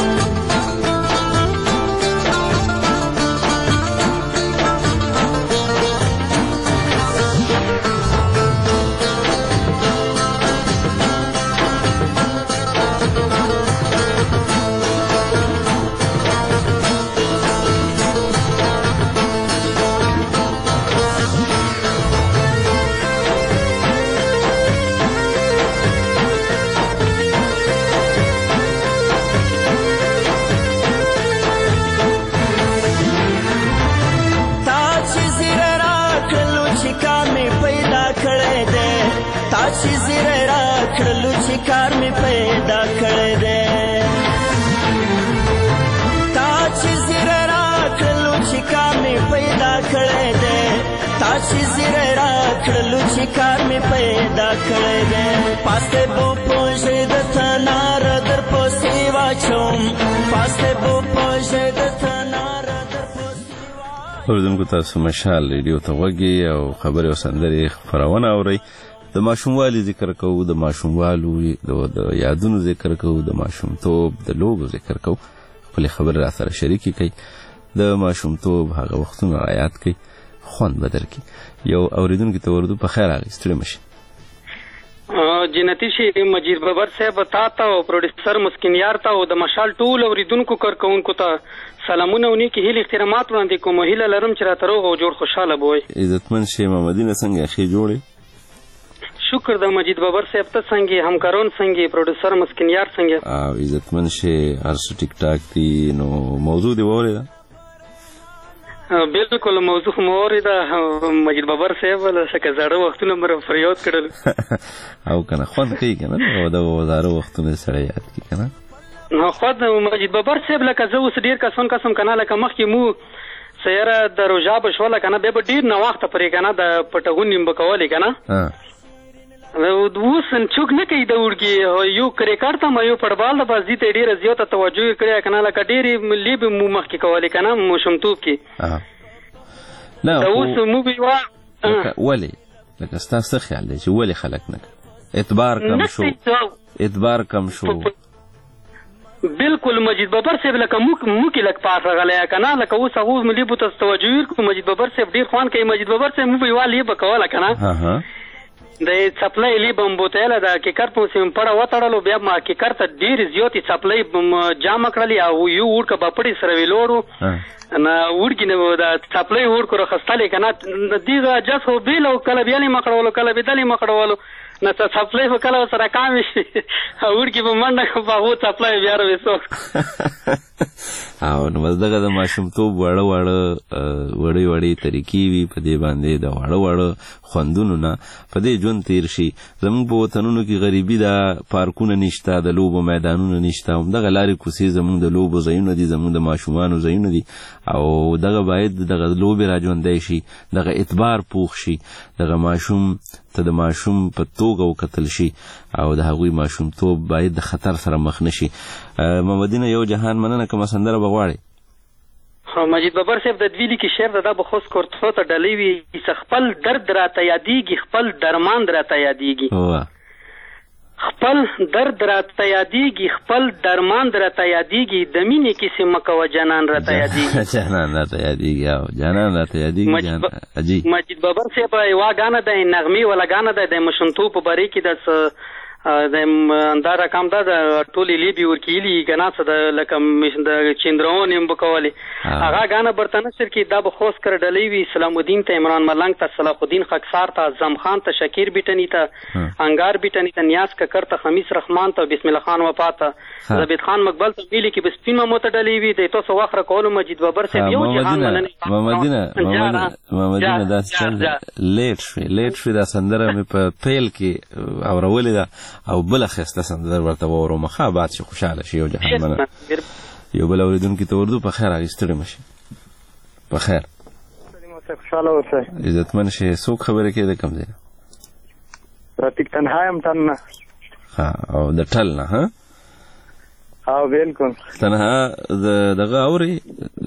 کار می پیدا کړی دی تا چې زیره راکړلو چې کار می پیدا کړی دی تا چې زیره راکړلو چې کار می پیدا کړی دی پاسته بو پوجې د تنار در پسې واچوم پاسته بو پوجې د تنار در پسې اوریدونکو تاسو مشال ریډیو ته غوږی او خبرې او سندرې خپرونه اورئ د ماشوموالي ذکر کوو د ماشوموالو د یادونو ذکر کوو د ماشومتوب د لوبو ذکر کوو خپلې خبرې را سره شریکې کوي د ماشومتوب هغه وختونه یاد کوي خوند به درکړي یو اورېدونکي ته ورودو په خیر راغی ستړي مه شي جنتي شي مجید ببر صاحب تا ته او پروډوسر مسکین یار ته او د مشال ټول اورېدونکو کارکوونکو ته سلامونه او نیکې هیلې احترامات وړاندې کوم هیله لرم چې راته روغ او جوړ خوشحاله به وئ عزتمن شي محمدینه څنګه ښې جوړې شکر د مجید بابر صاحب ته څنګه همکاران څنګه پروډوسر مسکین یار څنګه او عزتمن شي هر څه ټیک ټاک دي نو موضوع دی وره بالکل موضوع موري دا مجید بابر صاحب لکه زاړه وختونه مر فریاد کړل او کنه خوند کوي کنه دا زاړه وختونه سره یاد کی کنه نو خود مجید بابر صاحب لکه زه اوس ډیر قسم کنه لکه مخکې مو سیاره د روژا بشوله کنه به ډیر نه وخت پرې کنه د پټغون نیم بکولې کنه اوس څوک نه کوي د وړګي یو کرکټ ته یو فوټبال د بازي ته ډیره زیاته توجه کړې کنه لکه ډیرې لیب مو مخکې کولې کنه مشمتوب کې نه اوس مو بيوا ولې لکه ستاسو خیال دی چې ولې خلک نه اعتبار کم شو بالکل مجید بابر صاحب لکه مو کې لک پاس غلیا کنه لکه اوس هغه ملي بوت توجه کو مجید بابر صاحب ډیر خوان کوي مجید بابر صاحب مو بيوا لیب کوله کنه د سپلای لیبم بوتله د کیکر په سیم پړه وټړلو بیا ما کیکر ته ډیر زیاتی سپلای جام کړلی او یو ورکه بپړی سره ویلوړو نه ورګي نه د سپلای ورکو رخصتلې کنه دیغه جسو بیل او کله بیالي مکړولو کله بدلی مکړولو نه سپلای په کله سره کام شي ورګي په منډه په هو سپلای بیا وسو او نو دغه د ماشومتوب وړې طریقې وي په دې باندې د وړو خوندونو نه په دې ژوند تیر شي زموږ په وطنونو کې غریبي ده پارکونه نشته د لوبو میدانونه نشته همدغه لارې کوڅې زموږ د لوبو ځایونه دي زموږ د ماشومانو ځایونه دي او دغه باید دغه لوبې راژوندی شي دغه اعتبار پوخ شي دغه ماشوم ته د ماشوم په توګه وکتل شي او د هغوی ماشومتوب باید د خطر سره مخ نشي محمدینه یو جهان مننه کومه سندره به غواړې مجید بابر صاحب د دوی لیکي شعر د بخوس کورتو ته ډلې وي خپل درد راته یادېږي خپل درمان راته یادېږي خپل درد راته یادېږي خپل درمان راته یادېږي د مینې کیسې مه کوه جانان راته یادېږي جانان راته یادېږي او جانان راته یادېږي مجید بابر صاحب یوه ګانه ده نغمې والا ګانه ده د مشنتوب په باره کې د دا رقم دا د ټولې لیبي ورکیلي کنه څه د لکه د چندرون هم بکولې هغه غانه برتنه سر کې دا بخوس کر ډلې وی سلام الدین ته عمران ملنګ ته صلاح الدین خاکسار ته اعظم خان ته شکیر بیٹنی ته انګار بیٹنی ته نیاز ککر ته خمیس رحمان ته بسم الله خان وفات ته زبید خان مقبل ته ویلي کې بس پین مو ته ډلې وی د تاسو واخره کول مجید بابر صاحب یو جهان مننه محمدینه دا لیټ شوی دا سندره مې په پیل کې اورولې ده او بل خسته سندر ورته وورو مخه بعد شي خوشاله شي یو جهان مننه یو بل اوریدونکو ته اردو په خیر اغستړی مشي په خیر خوشاله اوسه عزتمن شي څوک خبره کې ده کم ځای راتیک تنهایم تنه ها او د ټل نه ها او بالکل تنها دغه اوري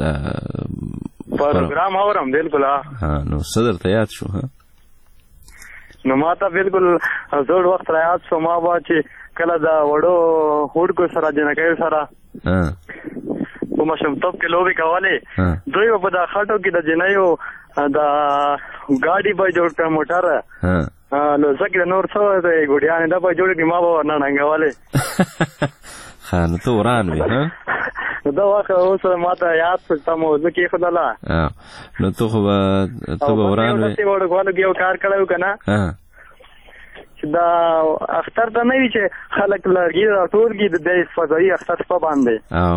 پروګرام اورم بالکل ها نو صدر ته یاد شو ها نو ماته بالکل زوړ وخت را یاد شو ما با چې کله دا وړو هوډکو سره جنکې سره په مشمتوب کې لوبي کولې دوی په دا خاطو کې د جنایو دا ګاډي به جوړ کړ موټر نو ځکه نور څه د ګډیان دا به جوړ کې ما به ورنه ننګولې خان ته وران وي ها دا واخه اوس ماته یاد څه موضوع کې خدلا نو ته خو ته وران وي ته ورغواله یو کار کړو کنه چې دا اختر ته نه وی چې خلک لږی راټولګي د فضایي اختر په باندې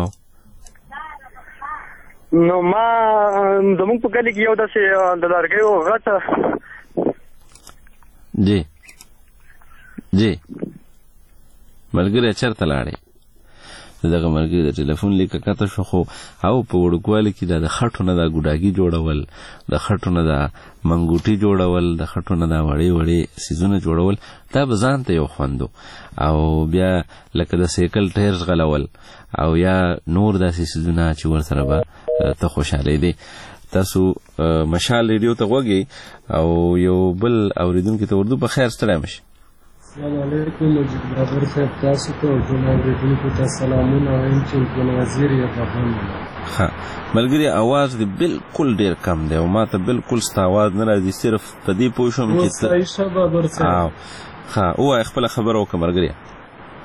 نو ما زموږ په کلی کې یو داسې د لرګیو غټه جی ملګری چېرته لاړې دغه ملګری د ټلیفون لیکه کته شو خو او په وړوکوالي کې د خټو نه د ګوډاګي جوړول د خټو نه د منګوټي جوړول د خټو نه د وړې سیزونه جوړول دا به ځان ته یو خوندو او بیا لکه د سیکل ټایر غلول او یا نور داسې سیزونه چې ورسره به ته خوشحالې دي تاسو مشال ریډیو ته غوږی او یو بل اوریدونکي ته اردو په خیر ستړی مشي السلام علیکم مجید بابر صاحب تاسو ته ټول اوریدونکو ته سلامونه وایم چې وزیر یې بهان ها ملګری आवाज دې بالکل ډیر کم دی او ما ته بالکل ستا आवाज نه راځي صرف په دې پوښوم چې صحیح شه بابر صاحب ها او خپل خبر او کومرګری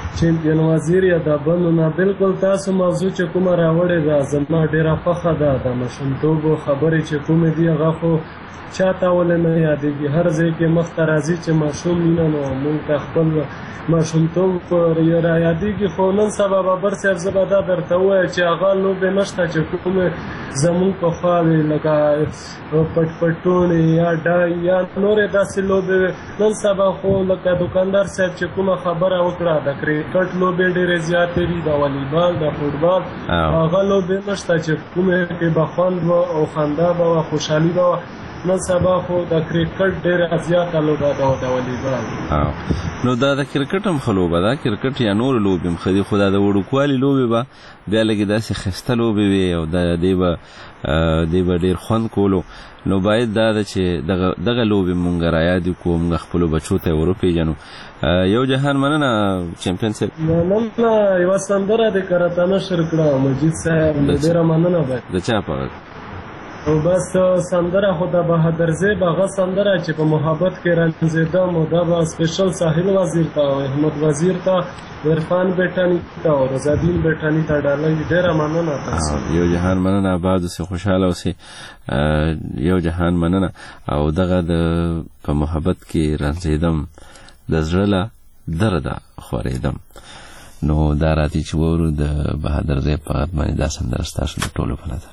چمپیون وزیر یا د بندو نه بالکل تاسو موضوع چې کومه راوړې ده زما ډېره خوښه ده د ماشومتوبو خبرې چې کومې دي هغه خو چاته ولې نه یادېږي هر ځای کې مخته راځي چې ماشوم وینه نو موږ ته خپل ماشومتوب را یادېږي خو نن سبا بابر صاحب زه به دا درته ووایم چې هغه لوبې نشته چې کومې زموږ پخوا وې لکه پټ پټونې یا ډای یا نورې داسې لوبې نن سبا خو لکه دوکاندار صاحب چې کومه خبره وکړه د کرکټ لوبې ډېرې زیاتې دي د والیبال د فوټبال هغه لوبې نشته چې کومې کې به خوند و او خندا به وه خوشحالي به وه نن سبا خو د کرکټ ډېره زیاته لوبه ده د والیبال نو دا د کرکټ هم ښه لوبه ده کرکټ یا نورې لوبې هم ښه دي خو دا د وړوکوالي لوبې به بیا لږې داسې ښایسته لوبې وي او دې به ډېر خوند کولو نو باید دا ده چې دغه لوبې مونږ رایاد کړو مونږ خپلو بچو ته یې وروپېژنو یو جهان مننه چمپیون صاحب مننه یوه سندره دې کرته نشر کړه مجید صاحب ډېره مننه باید د چا په او بس سندره خو د بهادر زیب هغه سندره چې په محبت کې رنځېدم او دا به سپیشل ساحل وزیر ته او احمد وزیر ته عرفان بیٹانی ته او رضادین بیٹانی ته ډالۍ ډېره مننه تاسو یو جهان مننه آباد اوسئ خوشحاله اوسئ یو جهان مننه او دغه د په محبت کې رنځېدم د زړه له درده خورېدم نو دا راځي چې وورو د بهادر زیب په غږ باندې دا سندره ستاسو د ټولو په نظر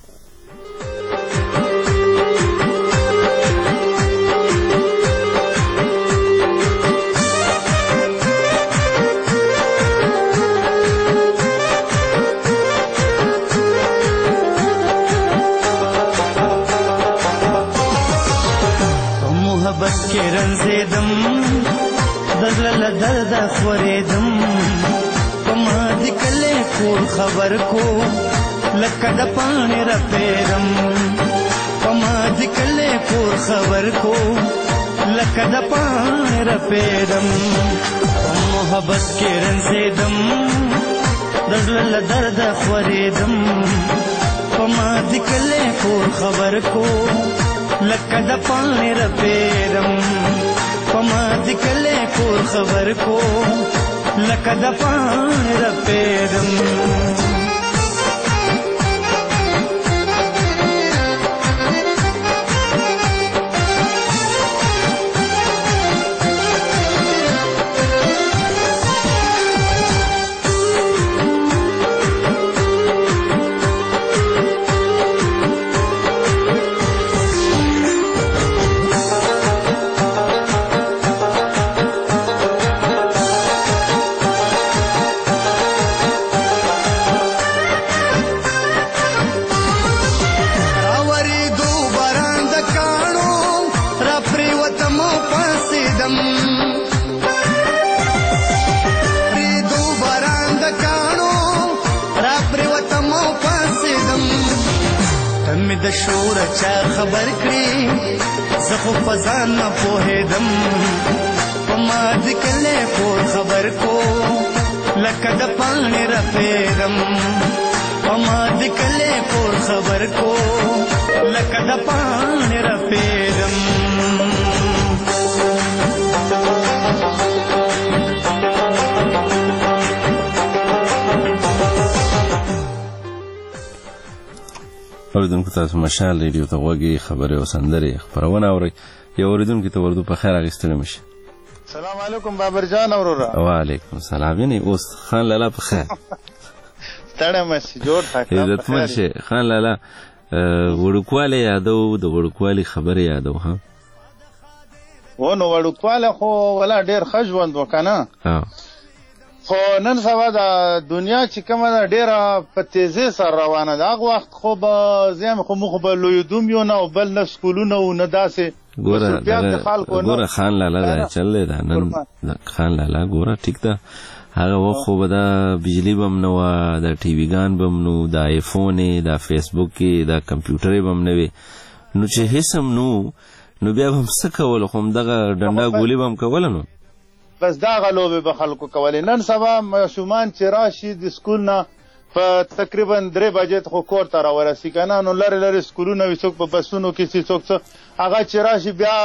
محبت کې رنځېدم د زړه له درده خورېدم په ما دې کلی کور خبر کو لکه د پاڼې رپېدم په ما دې کلی کور خبر کو لکه د پاڼې رپېدم په محبت کې رنځېدم د زړه له درده خورېدم په ما دې کلی کور خبر کو لکه د پاڼې رپېدم په ما دې کلی کور خبر کو لکه د پاڼې رپېدم د شور چا خبر کړي زه خو په ځان نه پوهېدم په ما دې کلی کور خبر کو لکه د پاڼې رپېدم په ما دې کلی کور خبر کو لکه د پاڼې رپېدم اوریدونکو تاسو مشال ریډیو ته غوږی خبرې او سندرې خپرونه اورئ یو اوریدونکي ته وردو په خیر اخیستلی مشي سلام علیکم بابر جان اورورا وعلیکم السلام یعنی اوس خان لالا په خیر ستړی مشي جوړ ټاکه عزتمن شي خان لالا وړوکوالی یادو د وړوکوالي خبرې یادو ها و نو وړوکوالی خو ولا ډېر ښه ژوند و که نه خو نن سبا د دنیا چې کومه ده ډېره په تیزۍ سره روانه ده هغه وخت خو به زه خو موږ به لویدوم یو نه او بل نه سکولونه و نه داسې ګوره خان لالا دا چل دی دا نن خان لالا ګوره ټیک ده هغه وخت خو به دا بجلي به هم نه وه د ټي ویګان به هم نو دا آیفونې دا فیسبوکې دا کمپیوټرې به هم نه وې نو چې هېڅ هم نو بیا به هم څه کولو خو همدغه ډنډا ګولي به هم کوله نو بس دغه لوبې به خلکو کولې نن سبا ماشومان چې راشي د سکول نه په تقریبا 3 بجې خو کور ته راورسي که نه نو لرې لرې سکولونه وي څوک په بسونو کې سي څوک څه هغه چې راشي بیا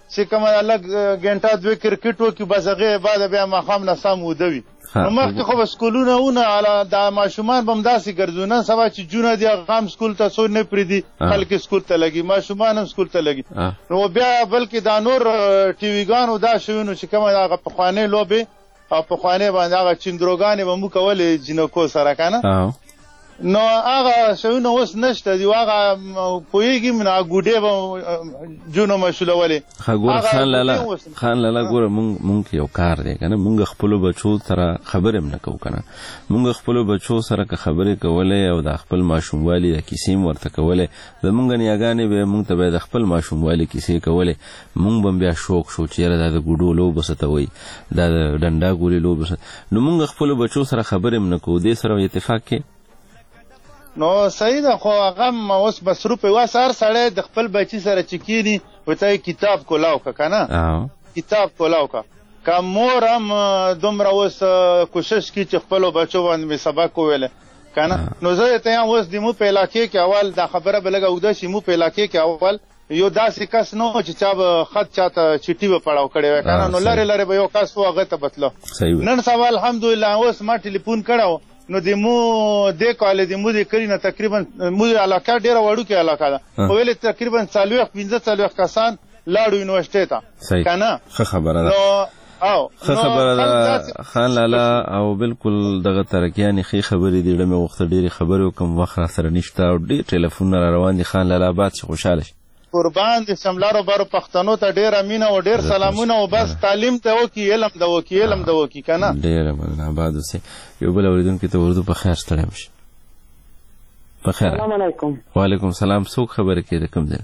چې کومه لږ ګنټه 2 کرکټ وکړي بس هغې بعد بیا ماښام نه سم وده وي. نو مخکې خو به سکولونه ونه دا ماشومان به هم داسې ګرځو. نن سبا چې جونه دي هغه هم سکول ته څوک نه پرېږدي، خلک سکول ته لګي، ماشومان هم سکول ته لګي. نو بیا بلکې دا نور ټي ویګانو دا شوي چې کومه هغه پخوانۍ لوبې او پخوانۍ باندې هغه چندروګانې به موږ کولې جینکو سره که نه، نو هغه شوونه اوس نشته دي. هغه پوهېږي نو هغه ګوډې به جونو مشغولولې. ګوره خان لالا ګوره مونږ یو کار دی که نه، مونږ خپلو بچو سره خبرې هم نه کوو که نه. مونږ خپلو بچو سره که خبرې کولی او د خپل ماشوموالي د کیسې هم ورته کولی، زمونږ نیاګانې به مونږ ته به د خپل ماشوموالي کیسې کولی، مونږ به هم بیا شوق شو چې یاره دا د ګوډو لوبو څه ته وایي، دا د ډنډا ګولې لوبو څه. نو مونږ خپلو بچو سره خبرې هم نه کوو، دې سره اتفاق کې نو صحیح ده. خو هغه هم اوس مصروف وي. اوس هر سړی د خپل بچي سره چې کښېني ورته یې کتاب کولاو که که نه، کتاب کولاو که که مور هم دومره اوس کوشش کړي چې خپلو بچو باندې مې سبق وویلی که نه. نو زه ته یم اوس د مو په علاقې کې اول دا خبره به لږه اوږده شي. مو په علاقې کې اول یو داسې کس نه و چې چا به خط چاته چټي به پړاو کړی وی که نه، نو لرې لرې به یو کس و هغه ته به تله. نن سبا الحمدلله اوس ما ټلیفون کړی و نو د مو دې کال د مو د کلي نه تقریبا مو علاقه ډېره وړوکې علاقه ده، خو ویلې تقریبا 40-45 کسان لاړو یونیورسټۍ ته که نه. ښه خبره ده، ښه خبره ده خان لالا. او بالکل دغه ترکیانې ښې خبرې دي. ډېره مې غوښته ډېرې خبرې وکړم، وخت را سره نشته او ډېر ټلیفونونه را روان دي. خان لالا آباد شي، خوشحاله شي. قربان د شملارو بارو پښتنو ته ډېره مینه او ډېر سلامونه او بس تعلیم ته وکړي، علم ته وکړي، علم ته وکړي که نه. ډېره مننه، آباد اوسئ. یو بل اورېدونکي ته اردو په خیر ستړی مشي. په خیر. السلام علیکم. وعلیکم السلام. څوک خبرې کوي د کوم ځای؟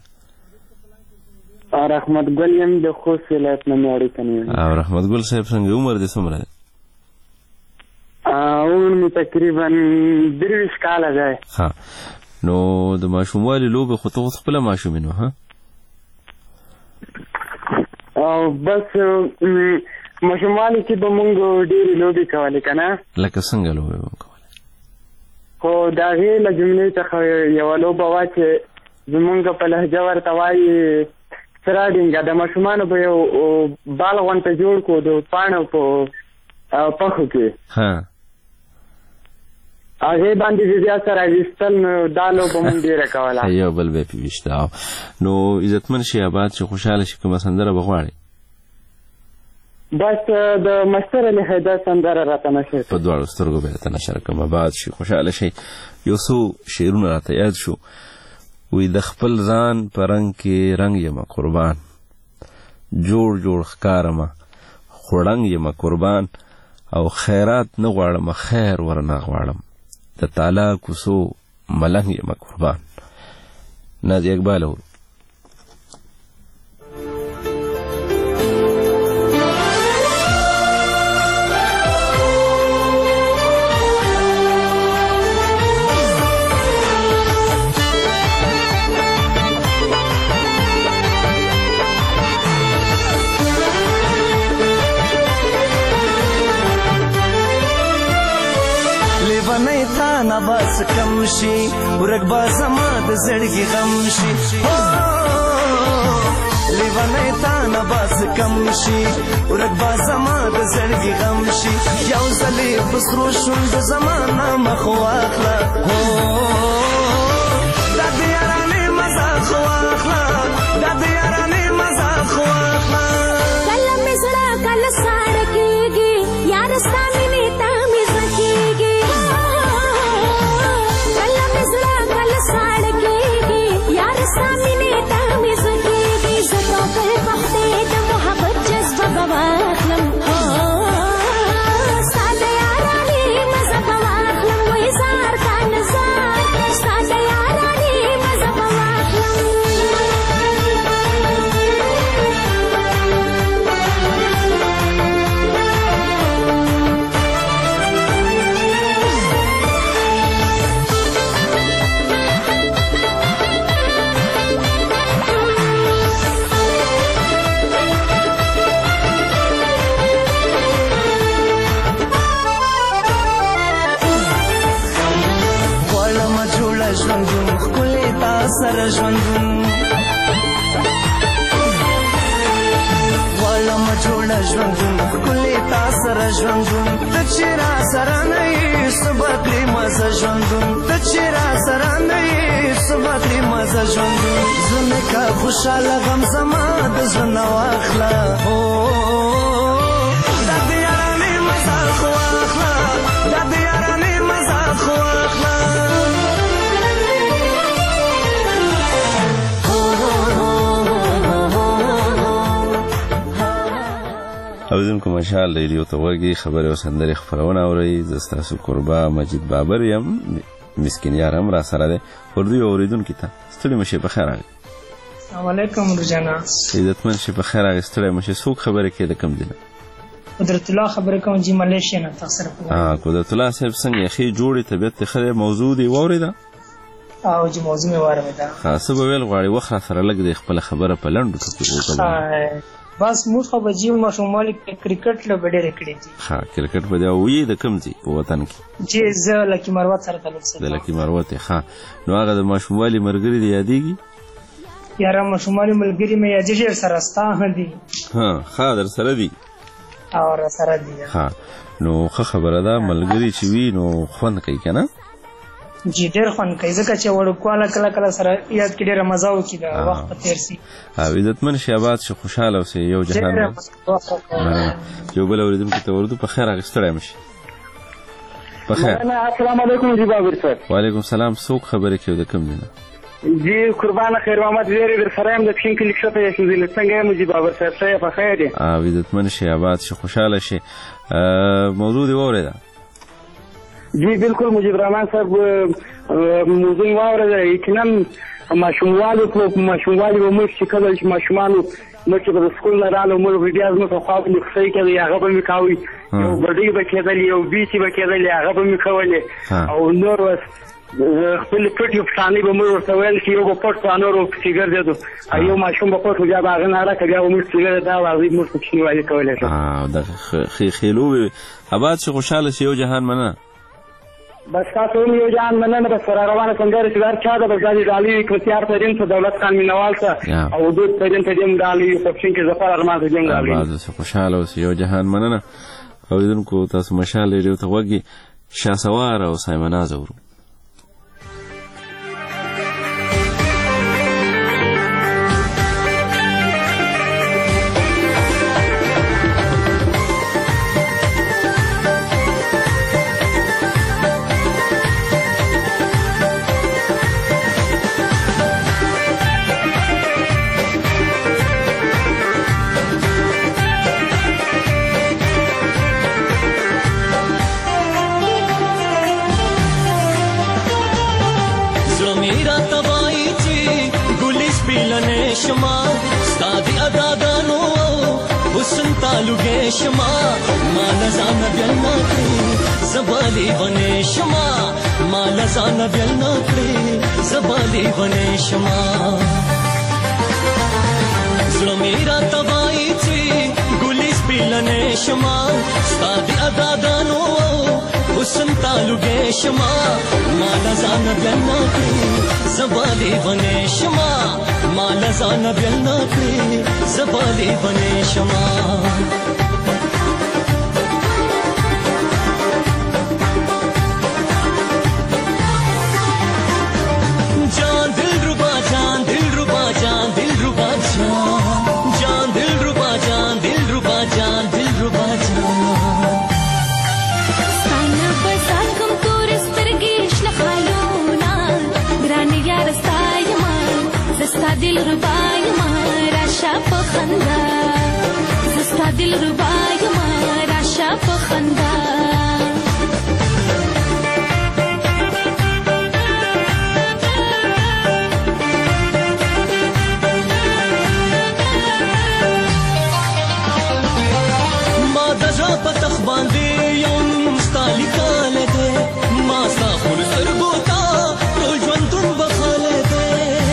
رحمت ګل یم د خوست ولایت نه مې اړیکه نیولې. او رحمت ګل صاحب څنګه عمر دې څومره دی؟ عمر مې تقریبا 23 کاله دی. ها نو د ماشوموالي لوبې خو ته اوس خپله ماشومې نو ها؟ او بس ماشوموالي کې به مونږ ډېرې لوبې کولې که نه. لکه څنګه لوبې به کولې؟ خو د هغې له جملې څخه یوه لوبه وه چې زمونږ په لهجه ورته وایي سراډینګه. د ماشومانو به یو بال غونته جوړ کړو د پاڼو په پښو کې، هغې باندې چې بیا سره ویستل، نو دا لوبه مونږ ډېره کوله. یو بل به یې پې ویشته. نو عزتمن شي، آباد شي، خوشحاله شي. کومه سندره به غواړې؟ بس د مستر علي حیدر سندره راته نشر په دواړو سترګو به راته نشر کړم. آباد شي، خوشحاله شي. یو څو شعرونه راته یاد شو. وی د خپل ځان په رنګ کې رنګ یمه قربان، جوړ جوړ ښکارمه خوړنګ یمه قربان، او خیرات نه غواړم خیر ورنه غواړم، د تعالی کوڅو ملنګ یمه قربان. نازي اقبال هو. بس کم شي ورک با زما د زړګي غم شي، لیوانه تا نه بس کم شي ورک با زما د زړګي غم شي، یو ځلې بسرو شوند زمانه مخ واخله، دا د یارانې مزه خو واخله، دا د یارانې مزه خو واخله. کله مې زړه کله ساړه کېږي، یار ستا مینې ته مې زړه کېږي، سره ژوندون ژوندون ښکلې تا سره ژوندون ته چې را سره نه یې څه به کړې مزه ژوندون ته چې را سره نه یې څه به کړې مزه ژوندون زړه مې که خوشحاله غم زما د زړه نه واخله دا د یارانې مزه خو واخله دا د یارانې مزه خو واخله اوریدونکو مشال ریډیو ته غوږی خبرې او سندرې خپرونه اورئ زه ستاسو کوربه مجید بابر یم مسکین یار هم را سره دی اردو اوریدونکي ته ستړي مشې په خیر راغلی السلام علیکم روزانا عزتمن شي په خیر راغلی ستړي مشې څوک خبرې کوي د کوم دی قدرت الله خبرې کوم چې ملیشیا نه تاسو سره قدرت الله صاحب څنګه ښې جوړې طبیعت ته ښه موضوع دی واورېده او چې موضوع مې واورېده څه به ویل غواړې وخت را سره لږ دی خپله خبره په لنډو ټکو وکړو بس موږ خو به جیو ماشوموالي کرکټ لوبې ډېرې کړې دي کرکټ به دی او ویې د کوم ځای په وطن کې چې زه لکي مروت سره تعلق سره د لکي مروت نو هغه د ماشوموالي ملګري دی یادېږي یاره ماشوموالي ملګري مې یادېږي سره ستا دي ښه در سره دي او را سره دي نو ښه خبره ده ملګري چې وي نو خوند کوي که نه جی ډېر خوند کوي ځکه چې وړوکواله کله کله سره یاد کې ډېره مزه وکړي د وخت په تېر سي عزتمن شي آباد شي خوشحاله اوسئ یو جهان یو بل اورېدونکي ته اردو په خیر هغې ستړی مشي په خیر السلام علیکم جی بابر صاحب وعلیکم السلام څوک خبرې کوي د کوم دی نه جی قربانه خیر محمد ویری در سره یم د پښین کلیک ښه یې شوزیل څنګه یم جی بابر صاحب څه په خیر دی عزتمن شي آباد شي خوشحاله شي موضوع دی واورېده جی بالکل مجيب الرحمن صاحب موضوع واورېده یقینا ماشوموالي به موږ چې کله چې ماشومانو موږ چې د سکول نه راغلو موږ به بیا زموږ په خوا باندې خصۍ کېدی هغه به مې کوئ یو بډۍ به کېدلې یو بیچې به کېدلې هغه به مې کولې او نور خپلې پټې افسانې به موږ ورته ویل چې یو به پټ په نورو پسې ګرځېدو یو ماشوم به پټ و بیا به هغه ناره که بیا به موږ پسې ګرځېد دا واضح موږ په کوچنیوالي کولی شو ښې لوبې آباد شي خوشحاله شي یو جهان مننه بس تاسو هم یو جهان مننه بس را روانه سندرې چې هر چا ده بس دا دې ډالۍ وي کمسیار ترین ته دولت خان مینوال ته او دود ترین ته دې هم ډالۍ وي په پښین کې ظفر ارمان ته دې هم ډالۍ وي خوشحاله اوسئ یو جهان مننه اورېدونکو تاسو مشال ریډیو ته غوږ شهسوار او سایمناز اورو شما ما لزان بیلنا کړی زبالی ونه شما ما لزان بیلنا کړی زبالی ونه شما زړه میرا تبای چې ګلی سپیلنه شما ستادي ادا دانو حسن تعلق شما ما لزان بیلنا کړی زبالی ونه شما ما لزان بیلنا کړی زبالی ونه شما दिल रुबाई मारा शाप खंदा जस्ता दिल रुबाई मारा शाप खंदा ما दजा पतख बांधे यौन मुस्ताली काले दे मा साखुल सरबोता रोल जंतुन बखाले दे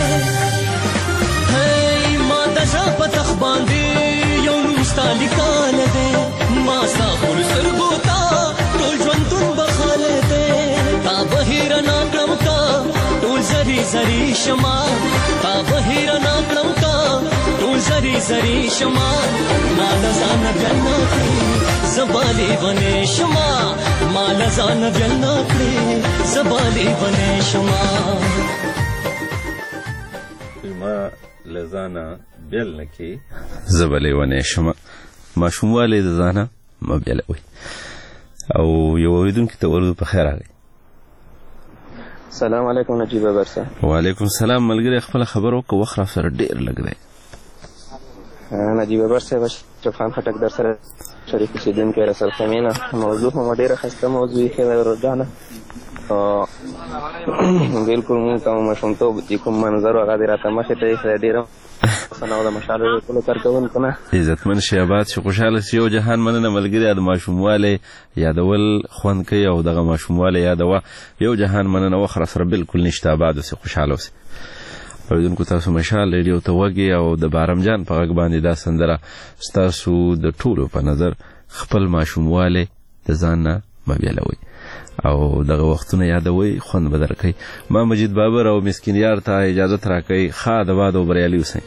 پتخ باندې یو مستالی کال دی ما ساخور سرګوتا ټول ژوندون بخاله دی تا بهیر نا کړم کا ټول زری زری شما تا بهیر نا کړم کا ټول زری زری شما مال ځان بل نه کړی زبالې ونې شما مال ځان بل نه کړی زبالې ونې شما ما لزانا بیل نکی زبلې ونې شما ماشوموالی د ځانه ما بیلوي او یو اوریدونکي ته ورو په خیر راغی. السلام علیکم نجیب بابر صاحب. وعلیکم السلام. ملګری خپل خبر وکړه وخت را سره ډېر لږ دی. نجیب بابر صاحب اشرف خان خټک در سره شریک اوسېدونکی رسل خمینا موضوع هم ډېره ښایسته موضوع یې ښه ورجانه بالکل مونږ ته ماشومتوب چې کوم منظر و هغه دې راته مخې ته ایښی ډېره ښه او د مشالو ټولو کارکوونکو نه عزتمن شي آباد شي خوشحاله شي یو جهان مننه ملګري د ماشوموالی یادول خوند کوي او دغه ماشوموالی یادوه یو جهان مننه وخت راسره بالکل نشته آباد اوسئ خوشحاله اوسئ. اوریدونکو تاسو مشال ریډیو ته وږي او د بارم جان په غږ باندې دا سندره ستاسو د ټولو په نظر خپل ماشوموالی د ځان نه مه بیلوئ او دغه وختونه یادوي خوند به درکوي. ما مجید بابر او مسکین یار ته اجازت راکوي. ښه د باد او بریالي اوسئ.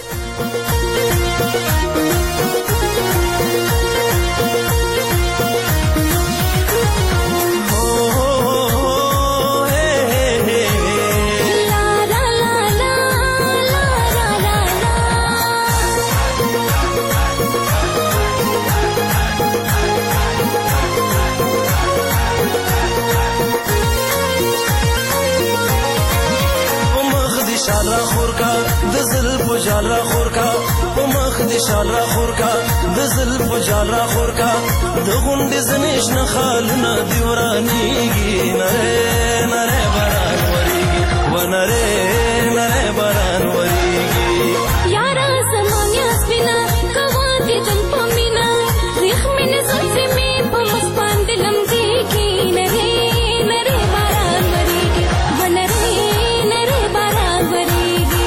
جال را خور کا په مخ دې شال را خور کا د زلفو جال را خور کا د غونډې زنیش نه خالونه دې ورانېږي نری نری باران ورېږي و نری نری باران ورېږي یاره زمان یاسمینا کوه دې دن په مینا ریخ مې نه زلفې مې په مخ باندې لمدېږي نری نری باران ورېږي و نری نری باران ورېږي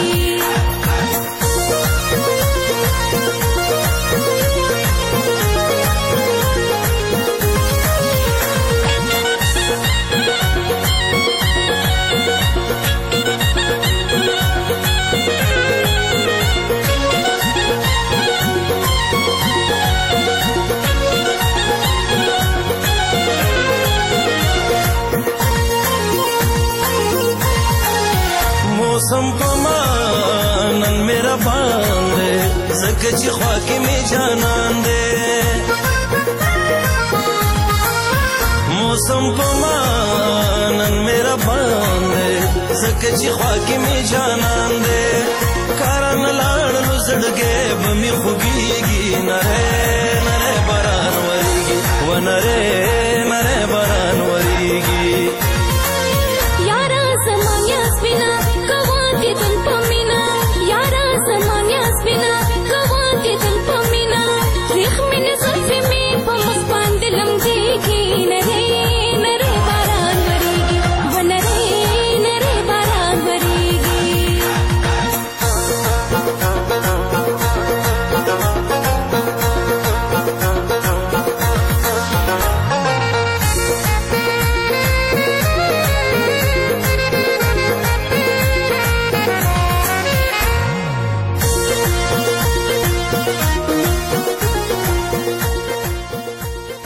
موسم پمانن میرا باندې زکه چې خوا کې می جانان دې موسم پمانن میرا باندې زکه چې خوا کې می جانان دې کارن لاړو زړګې به می خوږيږي نره نره باران ورېږي و نره